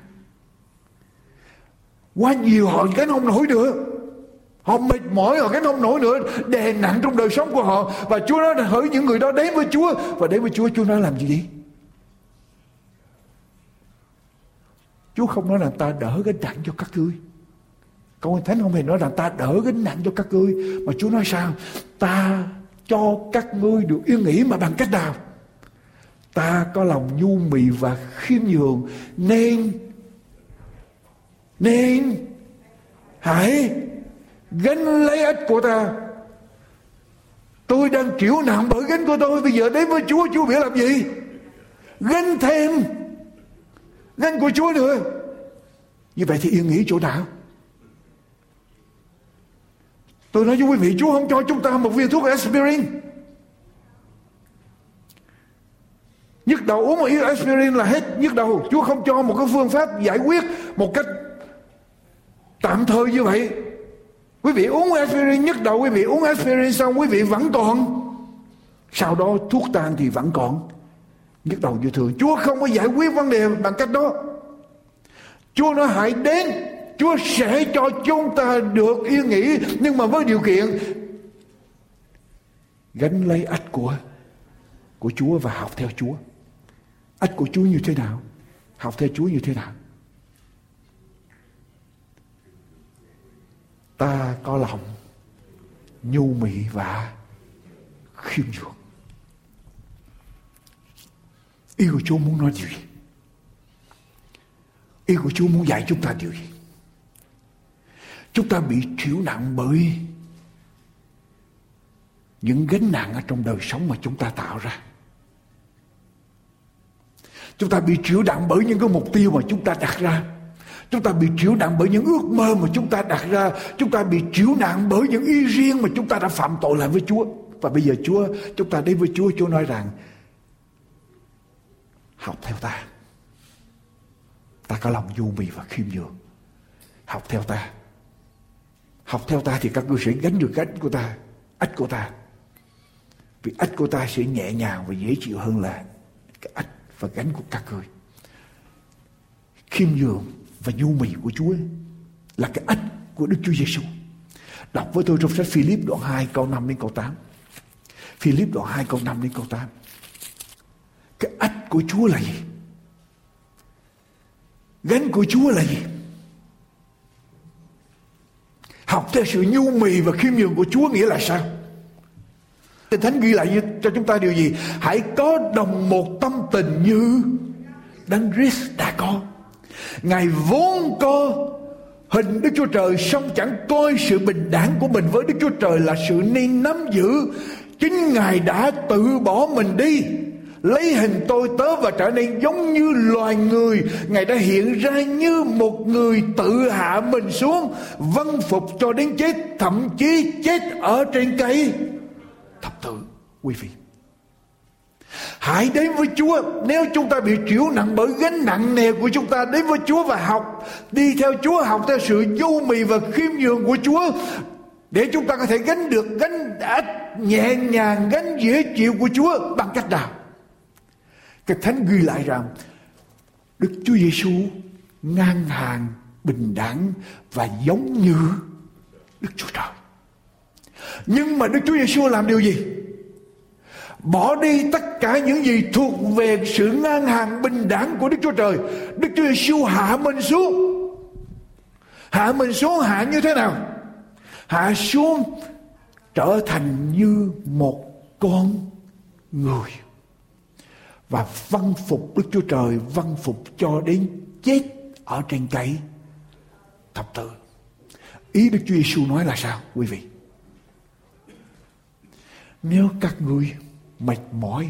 Quá nhiều họ gánh không nổi nữa, họ mệt mỏi, họ gánh không nổi nữa, đè nặng trong đời sống của họ. Và Chúa nói hỡi những người đó đến với Chúa. Và đến với Chúa, Chúa nói làm gì vậy? Chúa không nói là ta đỡ gánh nặng cho các ngươi. Câu Kinh Thánh không hề nói rằng ta đỡ gánh nặng cho các ngươi, mà Chúa nói sao? Ta cho các ngươi được yên nghỉ. Mà bằng cách nào? Ta có lòng nhu mì và khiêm nhường, nên hãy gánh lấy ách của ta. Tôi đang chịu nặng bởi gánh của tôi, bây giờ đến với Chúa, Chúa biết làm gì? Gánh thêm gánh của Chúa nữa. Như vậy thì yên nghỉ chỗ nào? Tôi nói với quý vị, Chúa không cho chúng ta một viên thuốc aspirin. Nhức đầu uống một viên aspirin là hết nhức đầu. Chúa không cho một cái phương pháp giải quyết một cách tạm thời như vậy. Quý vị uống aspirin nhức đầu, quý vị uống aspirin xong quý vị vẫn còn, sau đó thuốc tan thì vẫn còn nhức đầu như thường. Chúa không có giải quyết vấn đề bằng cách đó. Chúa nói hãy đến, Chúa sẽ cho chúng ta được yên nghỉ, nhưng mà với điều kiện gánh lấy ách của Chúa và học theo Chúa. Ách của Chúa như thế nào? Học theo Chúa như thế nào? Ta có lòng nhu mì và khiêm nhường. Ý của Chúa muốn nói điều gì? Ý của Chúa muốn dạy chúng ta điều gì? Chúng ta bị chịu nặng bởi những gánh nặng ở trong đời sống mà chúng ta tạo ra. Chúng ta bị chịu nặng bởi những cái mục tiêu mà chúng ta đặt ra. Chúng ta bị chịu nặng bởi những ước mơ mà chúng ta đặt ra. Chúng ta bị chịu nặng bởi những ý riêng mà chúng ta đã phạm tội lại với Chúa. Và bây giờ chúng ta đến với Chúa, Chúa nói rằng học theo ta. Ta có lòng nhu mì và khiêm nhường. Học theo ta. Học theo ta thì các ngươi sẽ gánh được gánh của ta, ách của ta. Vì ách của ta sẽ nhẹ nhàng và dễ chịu hơn là cái ách và gánh của các ngươi. Khiêm nhường và nhu mì của Chúa là cái ách của Đức Chúa Giêsu. Đọc với tôi trong sách Philip đoạn 2 câu 5 đến câu 8. Philip đoạn 2 câu 5 đến câu 8. Cái ách của Chúa là gì? Gánh của Chúa là gì? Học theo sự nhu mì và khiêm nhường của Chúa nghĩa là sao? Kinh Thánh ghi lại cho chúng ta điều gì? Hãy có đồng một tâm tình như Đấng Christ đã có. Ngài vốn có hình Đức Chúa Trời, song chẳng coi sự bình đẳng của mình với Đức Chúa Trời là sự nên nắm giữ. Chính Ngài đã tự bỏ mình đi, lấy hình tôi tớ và trở nên giống như loài người. Ngài đã hiện ra như một người tự hạ mình xuống, vâng phục cho đến chết, thậm chí chết ở trên cây thập tự. Quý vị, hãy đến với Chúa. Nếu chúng ta bị trĩu nặng bởi gánh nặng nề của chúng ta, đến với Chúa và học, đi theo Chúa, học theo sự nhu mì và khiêm nhường của Chúa, để chúng ta có thể gánh được gánh ách nhẹ nhàng, gánh dễ chịu của Chúa. Bằng cách nào? Cái Thánh ghi lại rằng Đức Chúa Giêsu ngang hàng, bình đẳng và giống như Đức Chúa Trời. Nhưng mà Đức Chúa Giêsu làm điều gì? Bỏ đi tất cả những gì thuộc về sự ngang hàng bình đẳng của Đức Chúa Trời. Đức Chúa Giêsu hạ mình xuống. Hạ mình xuống hạ như thế nào? Hạ xuống trở thành như một con người và vâng phục Đức Chúa Trời, vâng phục cho đến chết ở trên cây thập tự. Ý Đức Chúa Giêsu nói là sao quý vị? Nếu các ngươi mệt mỏi,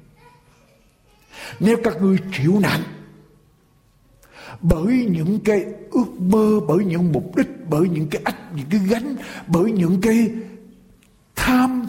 nếu các ngươi chịu nặng bởi những cái ước mơ, bởi những mục đích, bởi những cái ách, những cái gánh, bởi những cái tham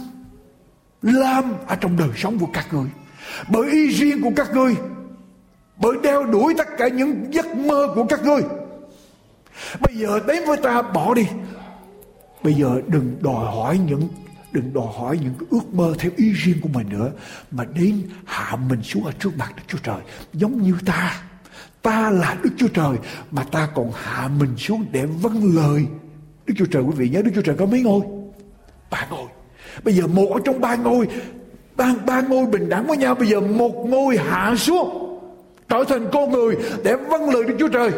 lam ở trong đời sống của các ngươi, bởi ý riêng của các ngươi, bởi đeo đuổi tất cả những giấc mơ của các ngươi, bây giờ đến với ta bỏ đi. Bây giờ đừng đòi hỏi những cái ước mơ theo ý riêng của mình nữa, mà đến hạ mình xuống ở trước mặt Đức Chúa Trời. Giống như ta là Đức Chúa Trời, mà ta còn hạ mình xuống để vâng lời Đức Chúa Trời. Quý vị nhớ Đức Chúa Trời có mấy ngôi? 3 ngôi. Bây giờ một ở trong 3 ngôi, ba ngôi bình đẳng với nhau, bây giờ một ngôi hạ xuống trở thành con người để vâng lời Đức Chúa Trời.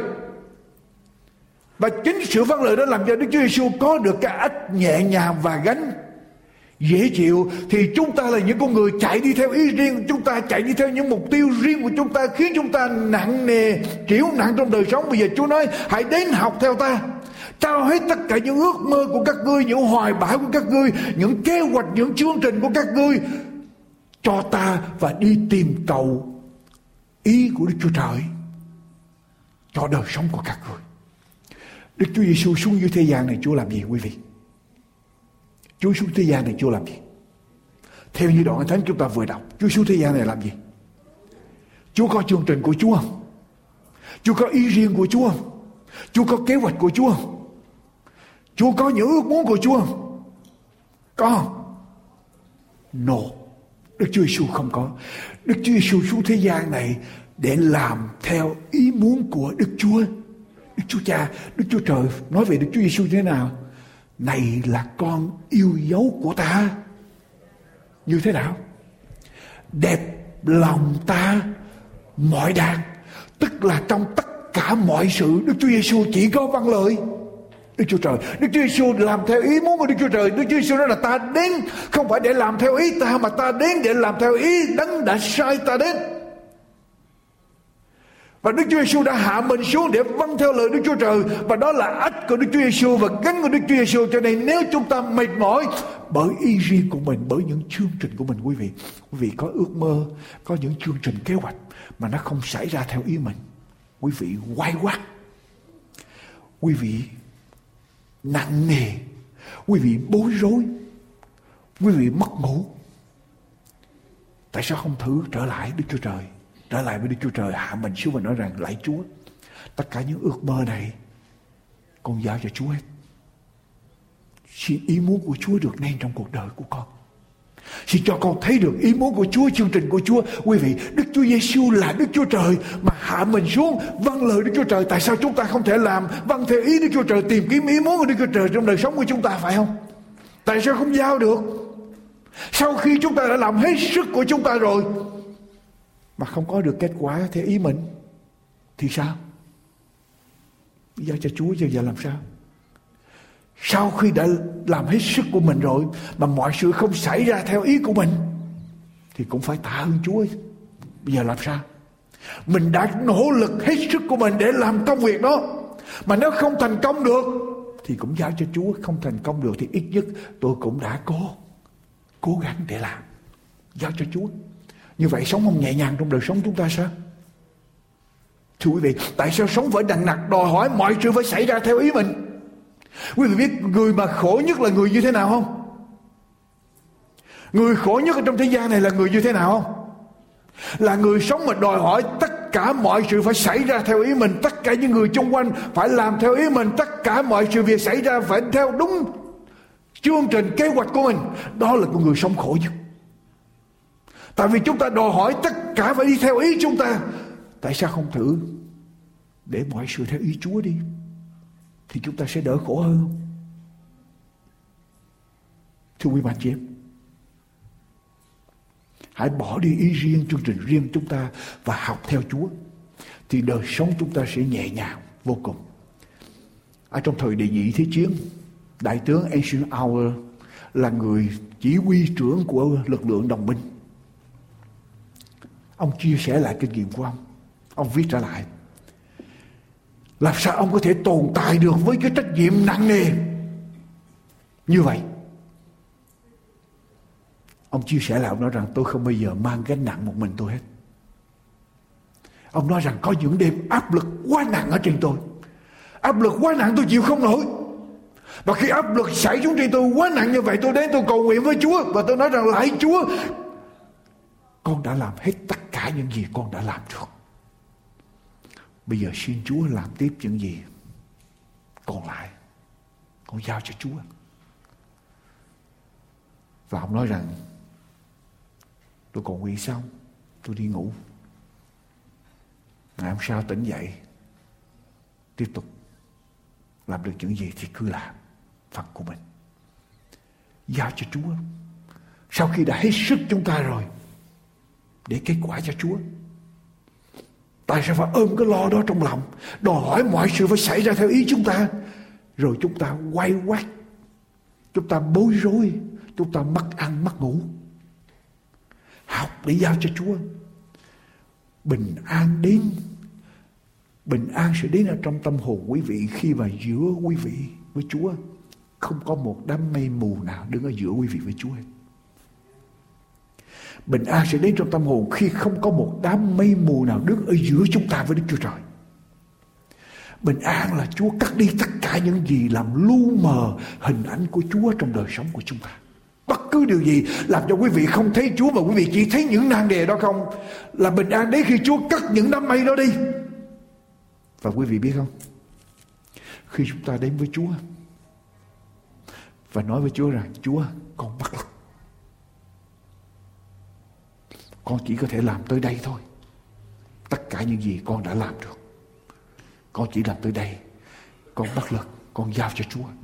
Và chính sự vâng lời đó làm cho Đức Chúa Giêsu có được cái ách nhẹ nhàng và gánh dễ chịu. Thì chúng ta là những con người chạy đi theo ý riêng của chúng ta, chạy đi theo những mục tiêu riêng của chúng ta, khiến chúng ta nặng nề, chịu nặng trong đời sống. Bây giờ Chúa nói hãy đến học theo ta, trao hết tất cả những ước mơ của các ngươi, những hoài bão của các ngươi, những kế hoạch, những chương trình của các ngươi cho ta, và đi tìm cầu ý của Đức Chúa Trời cho đời sống của các ngươi. Đức Chúa Giêsu xuống dưới thế gian này Chúa làm gì quý vị? Chúa xuống thế gian này Chúa làm gì? Theo như đoạn Thánh chúng ta vừa đọc, Chúa xuống thế gian này làm gì? Chúa có chương trình của Chúa không? Chúa có ý riêng của Chúa không? Chúa có kế hoạch của Chúa không? Chúa có những ước muốn của Chúa không? Có không? No. Đức Chúa Giêsu không có. Đức Chúa Giêsu xuống thế gian này để làm theo ý muốn của Đức Chúa. Đức Chúa Cha, Đức Chúa Trời nói về Đức Chúa Giêsu thế nào? Này là con yêu dấu của ta. Như thế nào? Đẹp lòng ta mọi đàn. Tức là trong tất cả mọi sự, Đức Chúa Giêsu chỉ có vâng lời Đức Chúa Trời. Đức Chúa Giêsu làm theo ý muốn của Đức Chúa Trời. Đức Chúa Giêsu nói là ta đến không phải để làm theo ý ta, mà ta đến để làm theo ý Đấng đã sai ta đến. Và Đức Chúa Giêsu đã hạ mình xuống để vâng theo lời Đức Chúa Trời, và đó là ách của Đức Chúa Giêsu và gánh của Đức Chúa Giêsu. Cho nên nếu chúng ta mệt mỏi bởi ý riêng của mình, bởi những chương trình của mình, quý vị có ước mơ, có những chương trình kế hoạch mà nó không xảy ra theo ý mình, quý vị quay quắt, quý vị nặng nề, quý vị bối rối, quý vị mất ngủ. Tại sao không thử trở lại Đức Chúa Trời, trở lại với Đức Chúa Trời, hạ mình xuống và nói rằng lạy Chúa, tất cả những ước mơ này con giao cho Chúa hết. Xin ý muốn của Chúa được nên trong cuộc đời của con. Xin cho con thấy được ý muốn của Chúa, chương trình của Chúa. Quý vị, Đức Chúa Giêsu là Đức Chúa Trời mà hạ mình xuống vâng lời Đức Chúa Trời. Tại sao chúng ta không thể làm vâng theo ý Đức Chúa Trời, tìm kiếm ý muốn của Đức Chúa Trời trong đời sống của chúng ta, phải không? Tại sao không giao được? Sau khi chúng ta đã làm hết sức của chúng ta rồi mà không có được kết quả theo ý mình thì sao? Giao cho Chúa chứ giờ làm sao? Sau khi đã làm hết sức của mình rồi mà mọi sự không xảy ra theo ý của mình thì cũng phải tạ ơn Chúa. Bây giờ làm sao? Mình đã nỗ lực hết sức của mình để làm công việc đó, mà nếu không thành công được thì cũng giao cho Chúa. Không thành công được thì ít nhất tôi cũng đã cố gắng để làm. Giao cho Chúa. Như vậy sống không nhẹ nhàng trong đời sống chúng ta sao? Thưa quý vị, tại sao sống phải nặng nặc đòi hỏi mọi sự phải xảy ra theo ý mình? Quý vị biết người mà khổ nhất là người như thế nào không? Người khổ nhất ở trong thế gian này là người như thế nào không? Là người sống mà đòi hỏi tất cả mọi sự phải xảy ra theo ý mình. Tất cả những người xung quanh phải làm theo ý mình. Tất cả mọi sự việc xảy ra phải theo đúng chương trình kế hoạch của mình. Đó là con người sống khổ nhất. Tại vì chúng ta đòi hỏi tất cả phải đi theo ý chúng ta. Tại sao không thử để mọi sự theo ý Chúa đi, thì chúng ta sẽ đỡ khổ hơn không? Thưa quý bạn chị em, hãy bỏ đi ý riêng, chương trình riêng chúng ta và học theo Chúa, thì đời sống chúng ta sẽ nhẹ nhàng vô cùng. Ở trong thời Đệ Nhị Thế Chiến, Đại tướng Eisenhower là người chỉ huy trưởng của lực lượng đồng minh. Ông chia sẻ lại kinh nghiệm của ông. Ông viết trở lại, làm sao ông có thể tồn tại được với cái trách nhiệm nặng nề như vậy? Ông chia sẻ lại, ông nói rằng tôi không bao giờ mang gánh nặng một mình tôi hết. Ông nói rằng có những đêm áp lực quá nặng ở trên tôi. Áp lực quá nặng tôi chịu không nổi. Và khi áp lực xảy xuống trên tôi quá nặng như vậy, tôi đến tôi cầu nguyện với Chúa. Và tôi nói rằng lạy Chúa, con đã làm hết tất cả những gì con đã làm được. Bây giờ xin Chúa làm tiếp những gì còn lại, con giao cho Chúa. Và ông nói rằng tôi cầu nguyện xong, tôi đi ngủ. Ngày hôm sau tỉnh dậy, tiếp tục làm được những gì thì cứ làm phần của mình, giao cho Chúa. Sau khi đã hết sức chúng ta rồi, để kết quả cho Chúa. Tại sao phải ôm cái lo đó trong lòng, đòi hỏi mọi sự phải xảy ra theo ý chúng ta, rồi chúng ta quay quát, chúng ta bối rối, chúng ta mất ăn mất ngủ? Học để giao cho Chúa. Bình an đến, bình an sẽ đến ở trong tâm hồn quý vị khi mà giữa quý vị với Chúa không có một đám mây mù nào đứng ở giữa quý vị với Chúa. Bình an sẽ đến trong tâm hồn khi không có một đám mây mù nào đứng ở giữa chúng ta với Đức Chúa Trời. Bình an là Chúa cắt đi tất cả những gì làm lu mờ hình ảnh của Chúa trong đời sống của chúng ta. Bất cứ điều gì làm cho quý vị không thấy Chúa mà quý vị chỉ thấy những nan đề đó không, là bình an đến khi Chúa cắt những đám mây đó đi. Và quý vị biết không, khi chúng ta đến với Chúa và nói với Chúa rằng Chúa, con bất lực, con chỉ có thể làm tới đây thôi. Tất cả những gì con đã làm được, con chỉ làm tới đây. Con bất lực, con giao cho Chúa.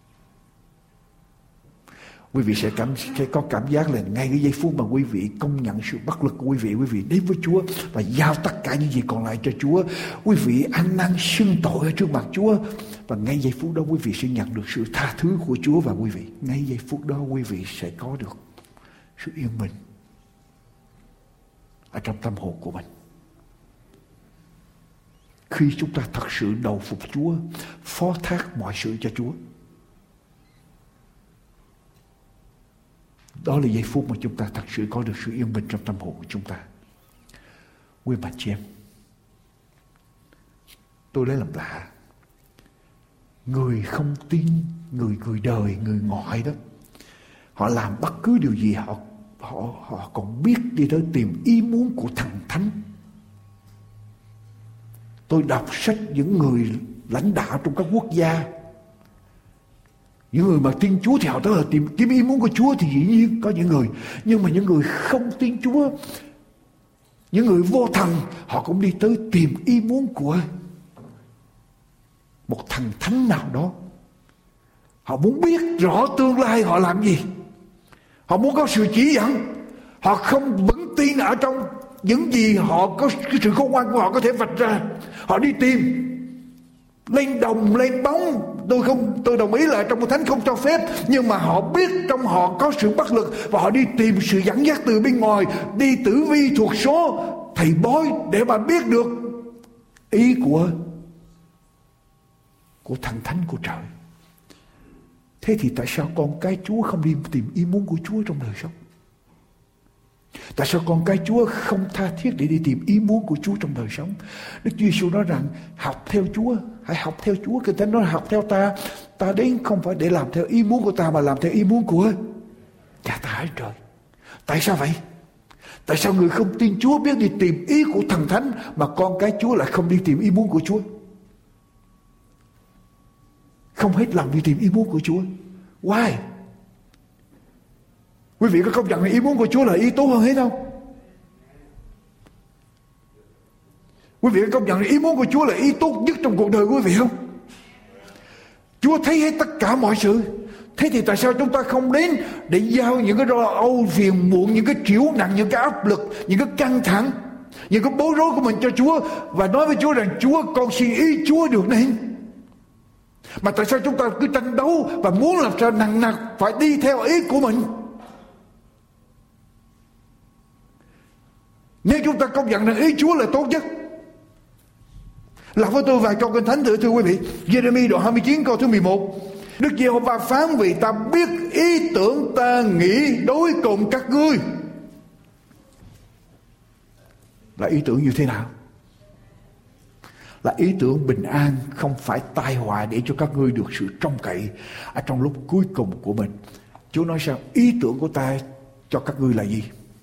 Quý vị sẽ có cảm giác là ngay cái giây phút mà quý vị công nhận sự bất lực của quý vị đến với Chúa và giao tất cả những gì còn lại cho Chúa, quý vị ăn năn xưng tội ở trước mặt Chúa, và ngay giây phút đó quý vị sẽ nhận được sự tha thứ của Chúa. Và quý vị, ngay giây phút đó quý vị sẽ có được sự yên bình ở trong tâm hồn của mình. Khi chúng ta thật sự đầu phục Chúa, phó thác mọi sự cho Chúa, đó là giây phút mà chúng ta thật sự có được sự yên bình trong tâm hồn của chúng ta. Quý bà chị em, tôi lấy làm lạ, người không tin, người đời, người ngoại đó, họ làm bất cứ điều gì họ còn biết đi tới tìm ý muốn của Thần Thánh. Tôi đọc sách những người lãnh đạo trong các quốc gia, Những người mà tin Chúa thì họ tới là tìm kiếm ý muốn của Chúa, thì dĩ nhiên có những người. Nhưng mà những người không tin Chúa, những người vô thần, họ cũng đi tới tìm ý muốn của một thần thánh nào đó. Họ muốn biết rõ tương lai họ làm gì. Họ muốn có sự chỉ dẫn. Họ không vững tin ở trong những gì họ có cái sự khôn ngoan của họ có thể vạch ra. Họ đi tìm lên đồng lên bóng. Tôi đồng ý là trong Kinh Thánh không cho phép, nhưng mà họ biết trong họ có sự bất lực và họ đi tìm sự dẫn dắt từ bên ngoài, đi tử vi thuộc số, thầy bói để mà biết được ý của thần thánh của trời. Thế thì tại sao con cái Chúa không đi tìm ý muốn của Chúa trong đời sống? Tại sao con cái Chúa không tha thiết để đi tìm ý muốn của Chúa trong đời sống? Đức Chúa Giêsu nói rằng học theo Chúa, hãy học theo Chúa. Kinh Thánh nói học theo ta, ta đến không phải để làm theo ý muốn của ta mà làm theo ý muốn của Cha ta ở trời. Tại sao vậy? Tại sao người không tin Chúa biết đi tìm ý của thần thánh mà con cái Chúa lại không đi tìm ý muốn của Chúa? Không hết lòng đi tìm ý muốn của Chúa. Why? Quý vị có công nhận là ý muốn của Chúa là ý tốt hơn hết không? Quý vị có công nhận là ý muốn của Chúa là ý tốt nhất trong cuộc đời của quý vị không? Chúa thấy hết tất cả mọi sự. Thế thì tại sao chúng ta không đến để giao những cái lo âu phiền muộn, những cái triểu nặng, những cái áp lực, những cái căng thẳng, những cái bối rối của mình cho Chúa, và nói với Chúa rằng Chúa, con xin ý Chúa được nên. Mà tại sao chúng ta cứ tranh đấu và muốn làm sao nặng nặc phải đi theo ý của mình? Nếu chúng ta công nhận rằng ý Chúa là tốt nhất. Làm với tôi vài câu Kinh Thánh thưa quý vị. Giê-rê-mi đoạn 29 câu thứ 11. Đức Giê-hô-va phán: vì ta biết ý tưởng ta nghĩ đối cùng các ngươi. Là ý tưởng như thế nào? Là ý tưởng bình an, không phải tai họa, để cho các ngươi được sự trông cậy ở trong lúc cuối cùng của mình. Chúa nói sao? Ý tưởng của ta cho các ngươi là gì?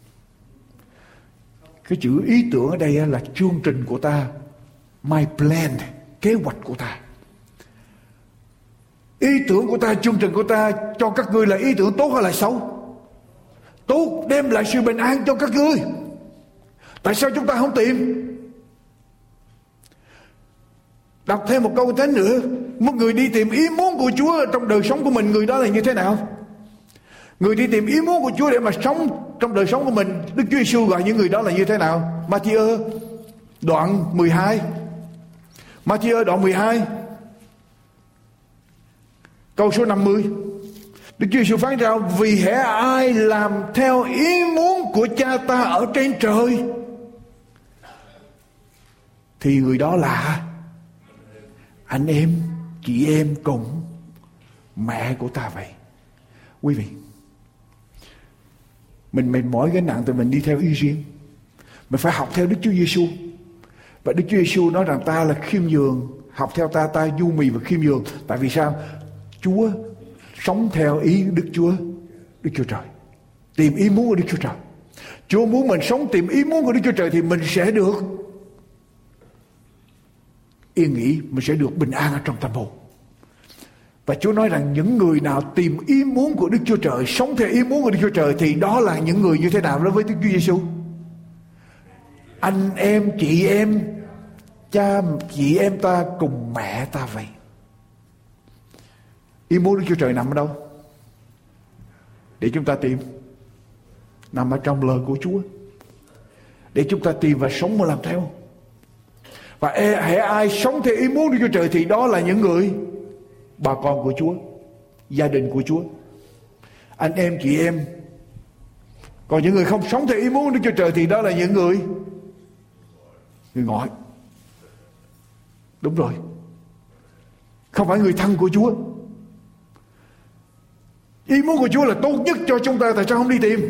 Cái chữ ý tưởng ở đây là chương trình của ta, my plan, kế hoạch của ta. Ý tưởng của ta, chương trình của ta cho các ngươi là ý tưởng tốt hay là xấu? Tốt, đem lại sự bình an cho các ngươi. Tại sao chúng ta không tìm? Đọc thêm một câu Kinh Thánh nữa. Một người đi tìm ý muốn của Chúa trong đời sống của mình, người đó là như thế nào? Người đi tìm ý muốn của Chúa để mà sống trong đời sống của mình, Đức Chúa Giêsu gọi những người đó là như thế nào? Ma-thi-ơ đoạn 12. Ma-thi-ơ đoạn 12 câu số 50. Đức Chúa Giêsu phán ra: vì hễ ai làm theo ý muốn của Cha ta ở trên trời thì người đó là anh em, chị em cùng mẹ của ta vậy. Quý vị, mình mệt mỏi gánh nặng thì mình đi theo ý riêng. Mình phải học theo Đức Chúa Giêsu. Và Đức Chúa Giêsu nói rằng ta là khiêm nhường, học theo ta, ta nhu mì và khiêm nhường. Tại vì sao? Chúa sống theo ý Đức Chúa Trời, tìm ý muốn của Đức Chúa Trời. Chúa muốn mình sống tìm ý muốn của Đức Chúa Trời thì mình sẽ được yên nghỉ, mình sẽ được bình an ở trong tâm hồn. Và Chúa nói rằng những người nào tìm ý muốn của Đức Chúa Trời, sống theo ý muốn của Đức Chúa Trời, thì đó là những người như thế nào đối với Đức Chúa Giêsu? Anh em, chị em, cha chị em ta cùng mẹ ta vậy. Ý muốn Đức Chúa Trời nằm ở đâu? Để chúng ta tìm. Nằm ở trong lời của Chúa, để chúng ta tìm và sống và làm theo. Và hễ ai sống theo ý muốn Đức Chúa Trời thì đó là những người bà con của Chúa, gia đình của Chúa, anh em chị em. Còn những người không sống theo ý muốn Đức Chúa Trời thì đó là những người ngoại. Đúng rồi, không phải người thân của Chúa. Ý muốn của Chúa là tốt nhất cho chúng ta, tại sao không đi tìm?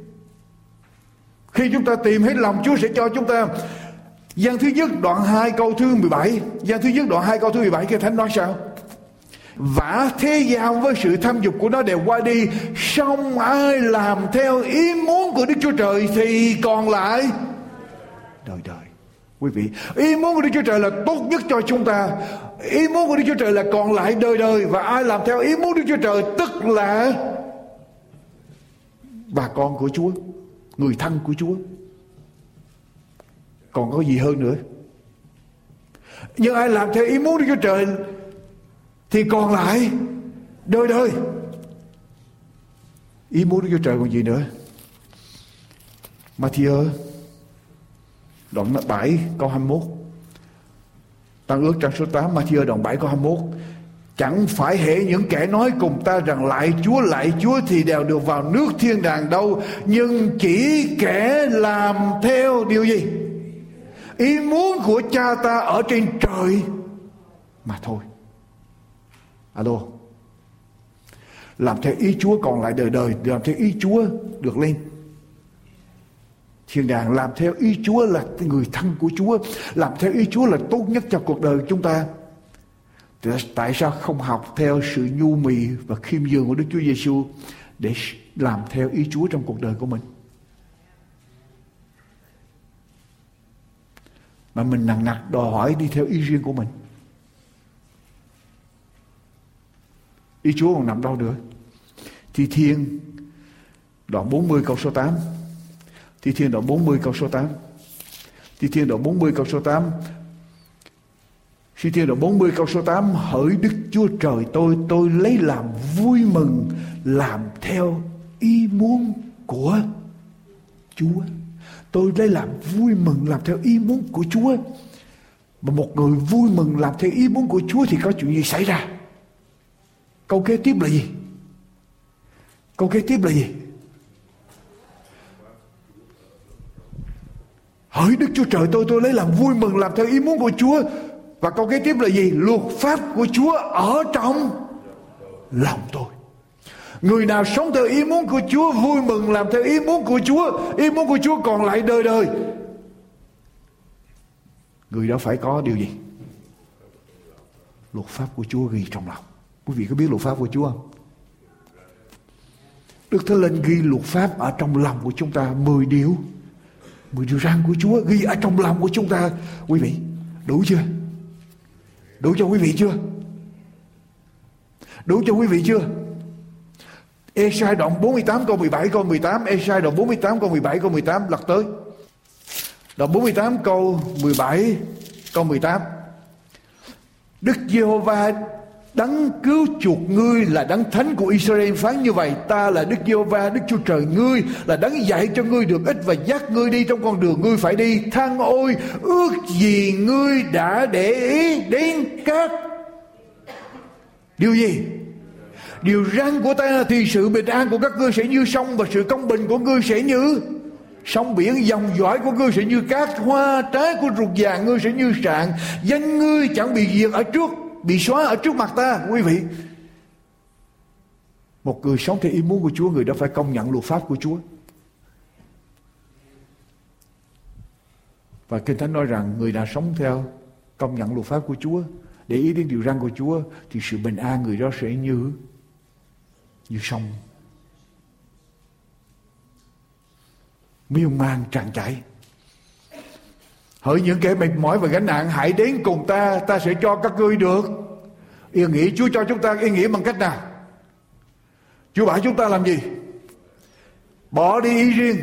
Khi chúng ta tìm hết lòng, Chúa sẽ cho chúng ta. Giăng thứ nhất đoạn 2 câu thứ 17. Giăng thứ nhất đoạn 2 câu thứ 17, Kinh Thánh nói sao? Vả thế gian với sự tham dục của nó đều qua đi, song ai làm theo ý muốn của Đức Chúa Trời thì còn lại đời đời. Quý vị, ý muốn của Đức Chúa Trời là tốt nhất cho chúng ta. Ý muốn của Đức Chúa Trời là còn lại đời đời. Và ai làm theo ý muốn Đức Chúa Trời tức là bà con của Chúa, người thân của Chúa. Còn có gì hơn nữa? Nhưng ai làm theo ý muốn Đức Chúa Trời thì còn lại đời đời. Ý muốn Đức Chúa Trời còn gì nữa? Ma-thi-ơ đoạn 7 câu 21. Tăng ước trang số 8, Ma-thi-ơ đoạn 7 câu 21. Chẳng phải hễ những kẻ nói cùng ta rằng lại Chúa thì đều được vào nước thiên đàng đâu, nhưng chỉ kẻ làm theo điều gì? Ý muốn của cha ta ở trên trời mà thôi. Alo. Làm theo ý Chúa còn lại đời đời. Làm theo ý Chúa được lên thiên đàng. Làm theo ý Chúa là người thân của Chúa. Làm theo ý Chúa là tốt nhất cho cuộc đời chúng ta. Tại sao không học theo sự nhu mì và khiêm nhường của Đức Chúa Giêsu để làm theo ý Chúa trong cuộc đời của mình? Mà mình nặng nặc đòi hỏi đi theo ý riêng của mình. Ý Chúa còn nằm đâu nữa? Thi Thiên đoạn 40 câu số 8. Thi Thiên đoạn 40 câu số 8. Thi Thiên đoạn 40 câu số 8. Thi Thiên đoạn 40 câu số 8. Hỡi Đức Chúa Trời tôi lấy làm vui mừng làm theo ý muốn của Chúa. Tôi lấy làm vui mừng làm theo ý muốn của Chúa. Mà một người vui mừng làm theo ý muốn của Chúa thì có chuyện gì xảy ra? Câu kế tiếp là gì? Câu kế tiếp là gì? Hỡi Đức Chúa Trời tôi lấy làm vui mừng làm theo ý muốn của Chúa. Và câu kế tiếp là gì? Luật pháp của Chúa ở trong lòng tôi. Người nào sống theo ý muốn của Chúa, vui mừng làm theo ý muốn của Chúa, ý muốn của Chúa còn lại đời đời, người đó phải có điều gì? Luật pháp của Chúa ghi trong lòng. Quý vị có biết luật pháp của Chúa không? Đức Thánh Linh ghi luật pháp ở trong lòng của chúng ta. 10 điều răn của Chúa ghi ở trong lòng của chúng ta. Quý vị đủ chưa? Đủ cho quý vị chưa? Đủ cho quý vị chưa? Ê-sai đoạn 48 câu 17 câu 18. Ê-sai đoạn 48 câu 17 câu 18. Lật tới đoạn 48 câu 17 câu 18. Đức Giê-hô-va đấng cứu chuộc ngươi là đấng thánh của Israel phán như vậy: ta là Đức Giê-hô-va Đức Chúa Trời ngươi, là đấng dạy cho ngươi được ích và dắt ngươi đi trong con đường ngươi phải đi. Than ôi, ước gì ngươi đã để ý đến các điều gì? Điều răn của ta thì sự bình an của các ngươi sẽ như sông, và sự công bình của ngươi sẽ như sông biển. Dòng dõi của ngươi sẽ như cát, hoa trái của ruột vàng ngươi sẽ như sạn. Danh ngươi chẳng bị diệt ở trước, bị xóa ở trước mặt ta. Quý vị, một người sống theo ý muốn của Chúa, người đó phải công nhận luật pháp của Chúa. Và Kinh Thánh nói rằng người nào sống theo công nhận luật pháp của Chúa, để ý đến điều răn của Chúa, thì sự bình an người đó sẽ như sông miên man tràn chảy. Hỡi những kẻ mệt mỏi và gánh nặng, hãy đến cùng ta, ta sẽ cho các ngươi được yên nghỉ. Chúa cho chúng ta yên nghỉ bằng cách nào? Chúa bảo chúng ta làm gì? Bỏ đi ý riêng,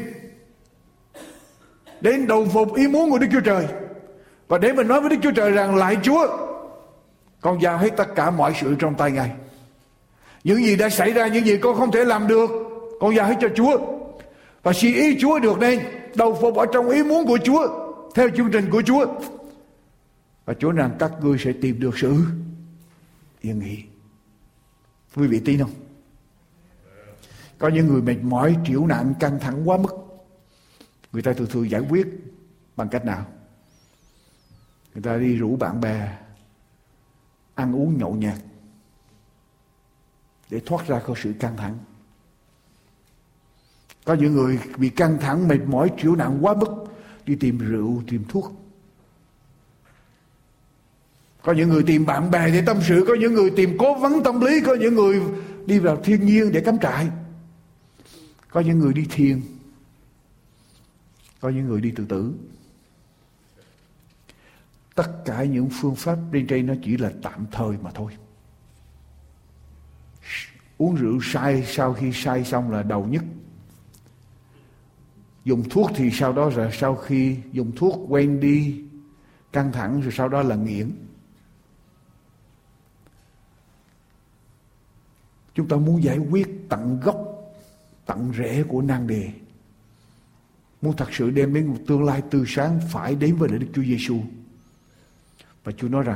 đến đầu phục ý muốn của Đức Chúa Trời, và để mình nói với Đức Chúa Trời rằng: lại Chúa, con giao hết tất cả mọi sự trong tay Ngài. Những gì đã xảy ra, những gì con không thể làm được, con giao hết cho Chúa, và xin ý Chúa được nên đầu phục ở trong ý muốn của Chúa, theo chương trình của Chúa. Và Chúa rằng các ngươi sẽ tìm được sự yên nghỉ. Quý vị tin không? Có những người mệt mỏi, chịu nặng, căng thẳng quá mức, người ta thường giải quyết bằng cách nào? Người ta đi rủ bạn bè ăn uống nhậu nhẹt để thoát ra khỏi sự căng thẳng. Có những người bị căng thẳng, mệt mỏi, chịu nặng quá mức, đi tìm rượu, tìm thuốc. Có những người tìm bạn bè để tâm sự, có những người tìm cố vấn tâm lý, có những người đi vào thiên nhiên để cắm trại, có những người đi thiền, có những người đi tự tử. tất cả những phương pháp bên trên nó chỉ là tạm thời mà thôi. Uống rượu say, sau khi say xong là đầu nhức. Dùng thuốc thì sau đó là sau khi dùng thuốc quen đi căng thẳng, rồi sau đó là nghiện. Chúng ta muốn giải quyết tận gốc, tận rễ của nan đề, muốn thật sự đem đến một tương lai tươi sáng, phải đến với Đức Chúa Giêsu. Và Chúa nói rằng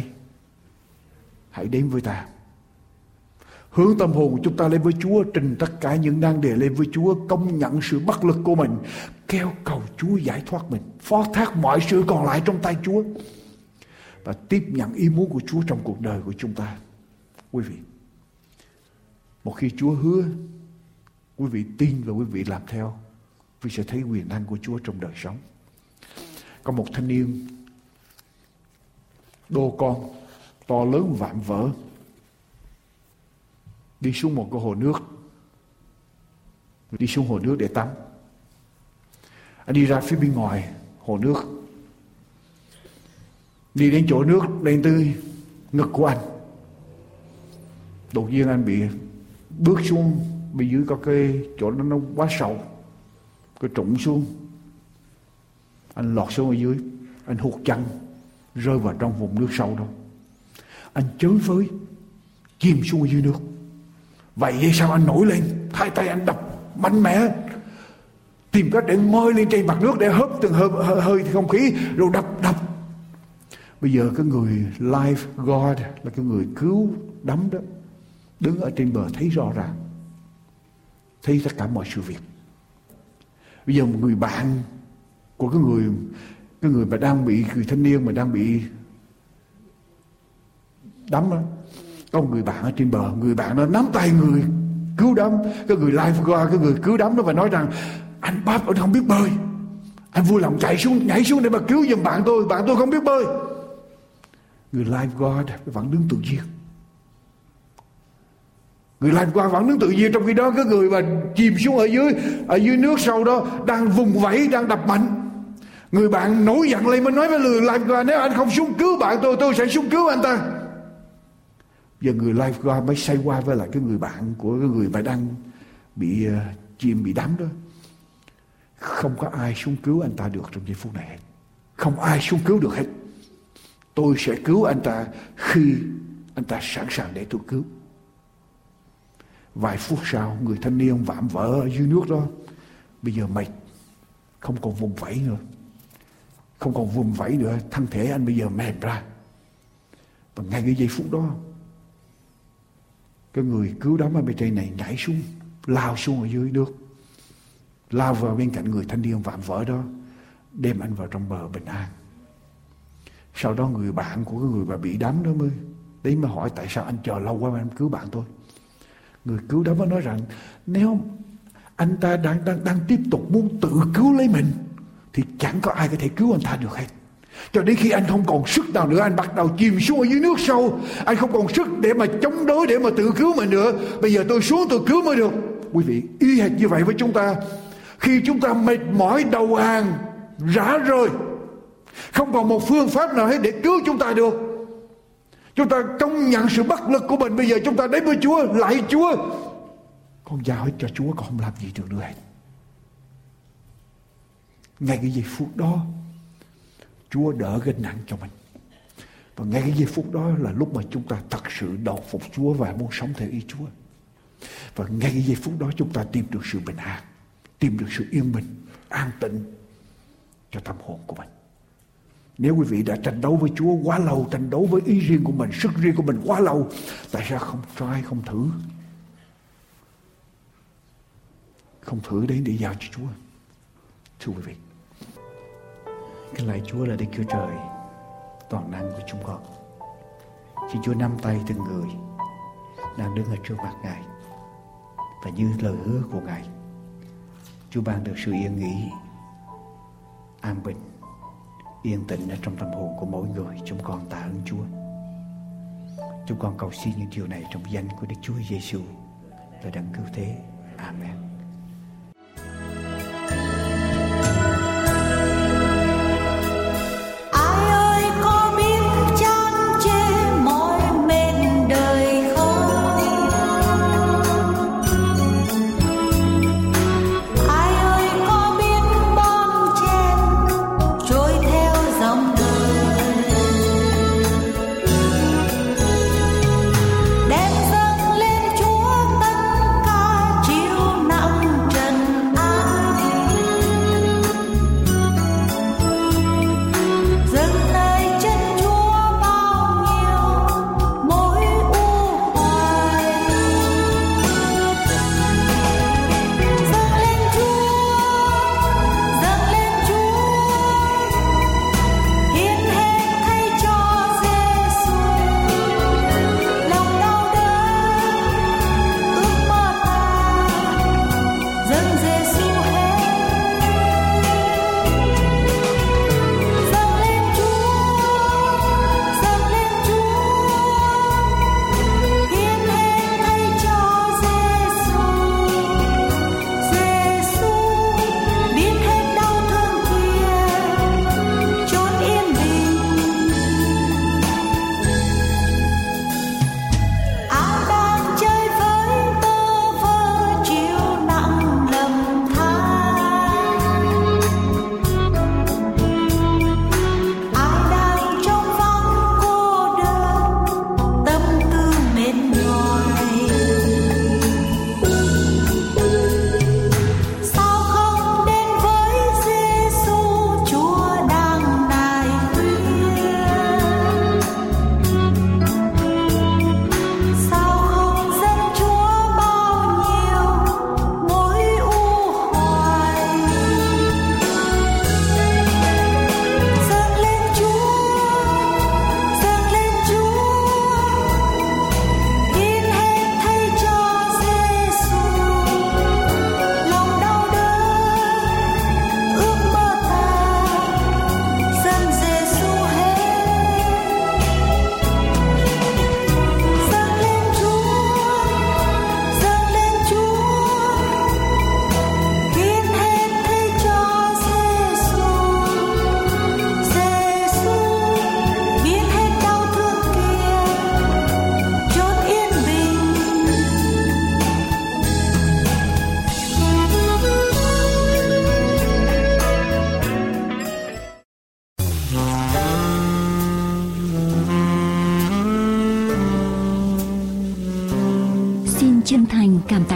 hãy đến với ta. Hướng tâm hồn của chúng ta lên với Chúa, trình tất cả những nan đề lên với Chúa, công nhận sự bất lực của mình, kêu cầu Chúa giải thoát mình, phó thác mọi sự còn lại trong tay Chúa và tiếp nhận ý muốn của Chúa trong cuộc đời của chúng ta. Quý vị, một khi Chúa hứa, quý vị tin và quý vị làm theo, quý vị sẽ thấy quyền năng của Chúa trong đời sống. Có một thanh niên đô con to lớn vạm vỡ đi xuống một cái hồ nước, đi xuống hồ nước để tắm. Anh đi ra phía bên ngoài hồ nước, đi đến chỗ nước lên tới ngực của anh. Đột nhiên anh bị bước xuống bên dưới, có cái chỗ nó quá sâu, cái trũng xuống. Anh lọt xuống ở dưới, anh hụt chân, rơi vào trong vùng nước sâu đó. Anh chới với, chìm xuống ở dưới nước. Vậy sao anh nổi lên, hai tay anh đập mạnh mẽ, tìm cách để ngoi lên trên mặt nước để hớp từng hơi không khí, rồi đập. Bây giờ cái người lifeguard là cái người cứu đắm đó, đứng ở trên bờ thấy rõ ràng, thấy tất cả mọi sự việc. Bây giờ một người bạn của cái người mà đang bị, người thanh niên mà đang bị đắm đó, có một người bạn ở trên bờ, người bạn nó nắm tay người cứu đắm, cái người lifeguard, cái người cứu đắm đó, và nói rằng anh Bob, anh không biết bơi, anh vui lòng nhảy xuống để mà cứu giùm bạn tôi không biết bơi. Người lifeguard vẫn đứng tự nhiên. Người lifeguard vẫn đứng tự nhiên, trong khi đó cái người mà chìm xuống ở dưới nước sâu đó đang vùng vẫy, đang đập mạnh. Người bạn nổi giận lên mới nói với người lifeguard, nếu anh không xuống cứu bạn tôi sẽ xuống cứu anh ta. Giờ người lifeguard mới xoay qua với lại cái người bạn của cái người mà đang bị chìm, bị đắm đó. Không có ai xuống cứu anh ta được trong giây phút này hết. Không ai xuống cứu được hết. Tôi sẽ cứu anh ta khi anh ta sẵn sàng để tôi cứu. Vài phút sau, người thanh niên vạm vỡ ở dưới nước đó bây giờ mệt, không còn vùng vẫy nữa, thân thể anh bây giờ mềm ra. Và ngay cái giây phút đó, cái người cứu đắm ở bên trên này nhảy xuống, lao xuống ở dưới nước, lao vào bên cạnh người thanh niên vạm vỡ đó, đem anh vào trong bờ bình an. Sau đó người bạn của cái người mà bị đắm đó mới đến mà hỏi tại sao anh chờ lâu quá mà anh cứu bạn tôi. Người cứu đắm mới nói rằng nếu anh ta đang tiếp tục muốn tự cứu lấy mình thì chẳng có ai có thể cứu anh ta được hết. Cho đến khi anh không còn sức nào nữa, anh bắt đầu chìm xuống ở dưới nước sâu, anh không còn sức để mà chống đối, để mà tự cứu mình nữa. Bây giờ tôi xuống tôi cứu mới được. Quý vị, y hệt như vậy với chúng ta. Khi chúng ta mệt mỏi, đầu hàng, rã rời, không còn một phương pháp nào hết để cứu chúng ta được, chúng ta công nhận sự bất lực của mình. Bây giờ chúng ta đến với Chúa, lạy Chúa, con giao hết cho Chúa, con không làm gì được nữa hết. Ngay cái giây phút đó, Chúa đỡ gánh nặng cho mình. Và ngay cái giây phút đó là lúc mà chúng ta thật sự đầu phục Chúa và muốn sống theo ý Chúa. Và ngay cái giây phút đó chúng ta tìm được sự bình an, tìm được sự yên bình, an tịnh cho tâm hồn của mình. Nếu quý vị đã tranh đấu với Chúa quá lâu, tranh đấu với ý riêng của mình, sức riêng của mình quá lâu, tại sao không try, không thử? Không thử đến để giao cho Chúa. Thưa quý vị, cái lạy Chúa là Đức Chúa Trời toàn năng của chúng con. Xin Chúa nắm tay từng người đang đứng ở trước mặt Ngài, và như lời hứa của Ngài, Chúa ban được sự yên nghỉ, an bình, yên tĩnh ở trong tâm hồn của mỗi người. Chúng con tạ ơn Chúa. Chúng con cầu xin những điều này trong danh của Đức Chúa Giêsu là đấng cứu thế. Amen. Ai ơi có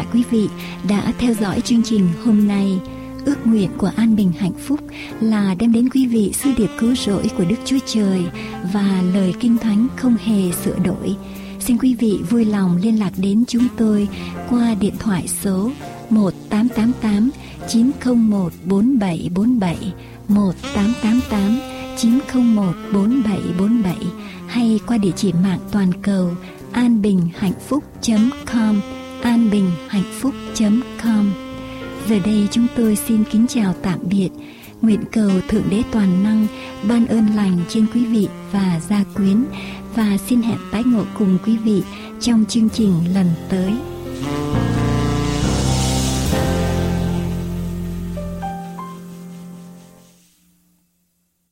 quý vị đã theo dõi chương trình hôm nay. Ước nguyện của An Bình Hạnh Phúc là đem đến quý vị sứ điệp cứu rỗi của Đức Chúa Trời và lời Kinh Thánh không hề sửa đổi. Xin quý vị vui lòng liên lạc đến chúng tôi qua điện thoại số 1888 901 4747, 1888 901 4747, hay qua địa chỉ mạng toàn cầu anbinhhạnhphúc.com, anbinhhạnhphúc.com. Giờ đây chúng tôi xin kính chào tạm biệt. Nguyện cầu Thượng Đế toàn năng ban ơn lành trên quý vị và gia quyến, và xin hẹn tái ngộ cùng quý vị trong chương trình lần tới.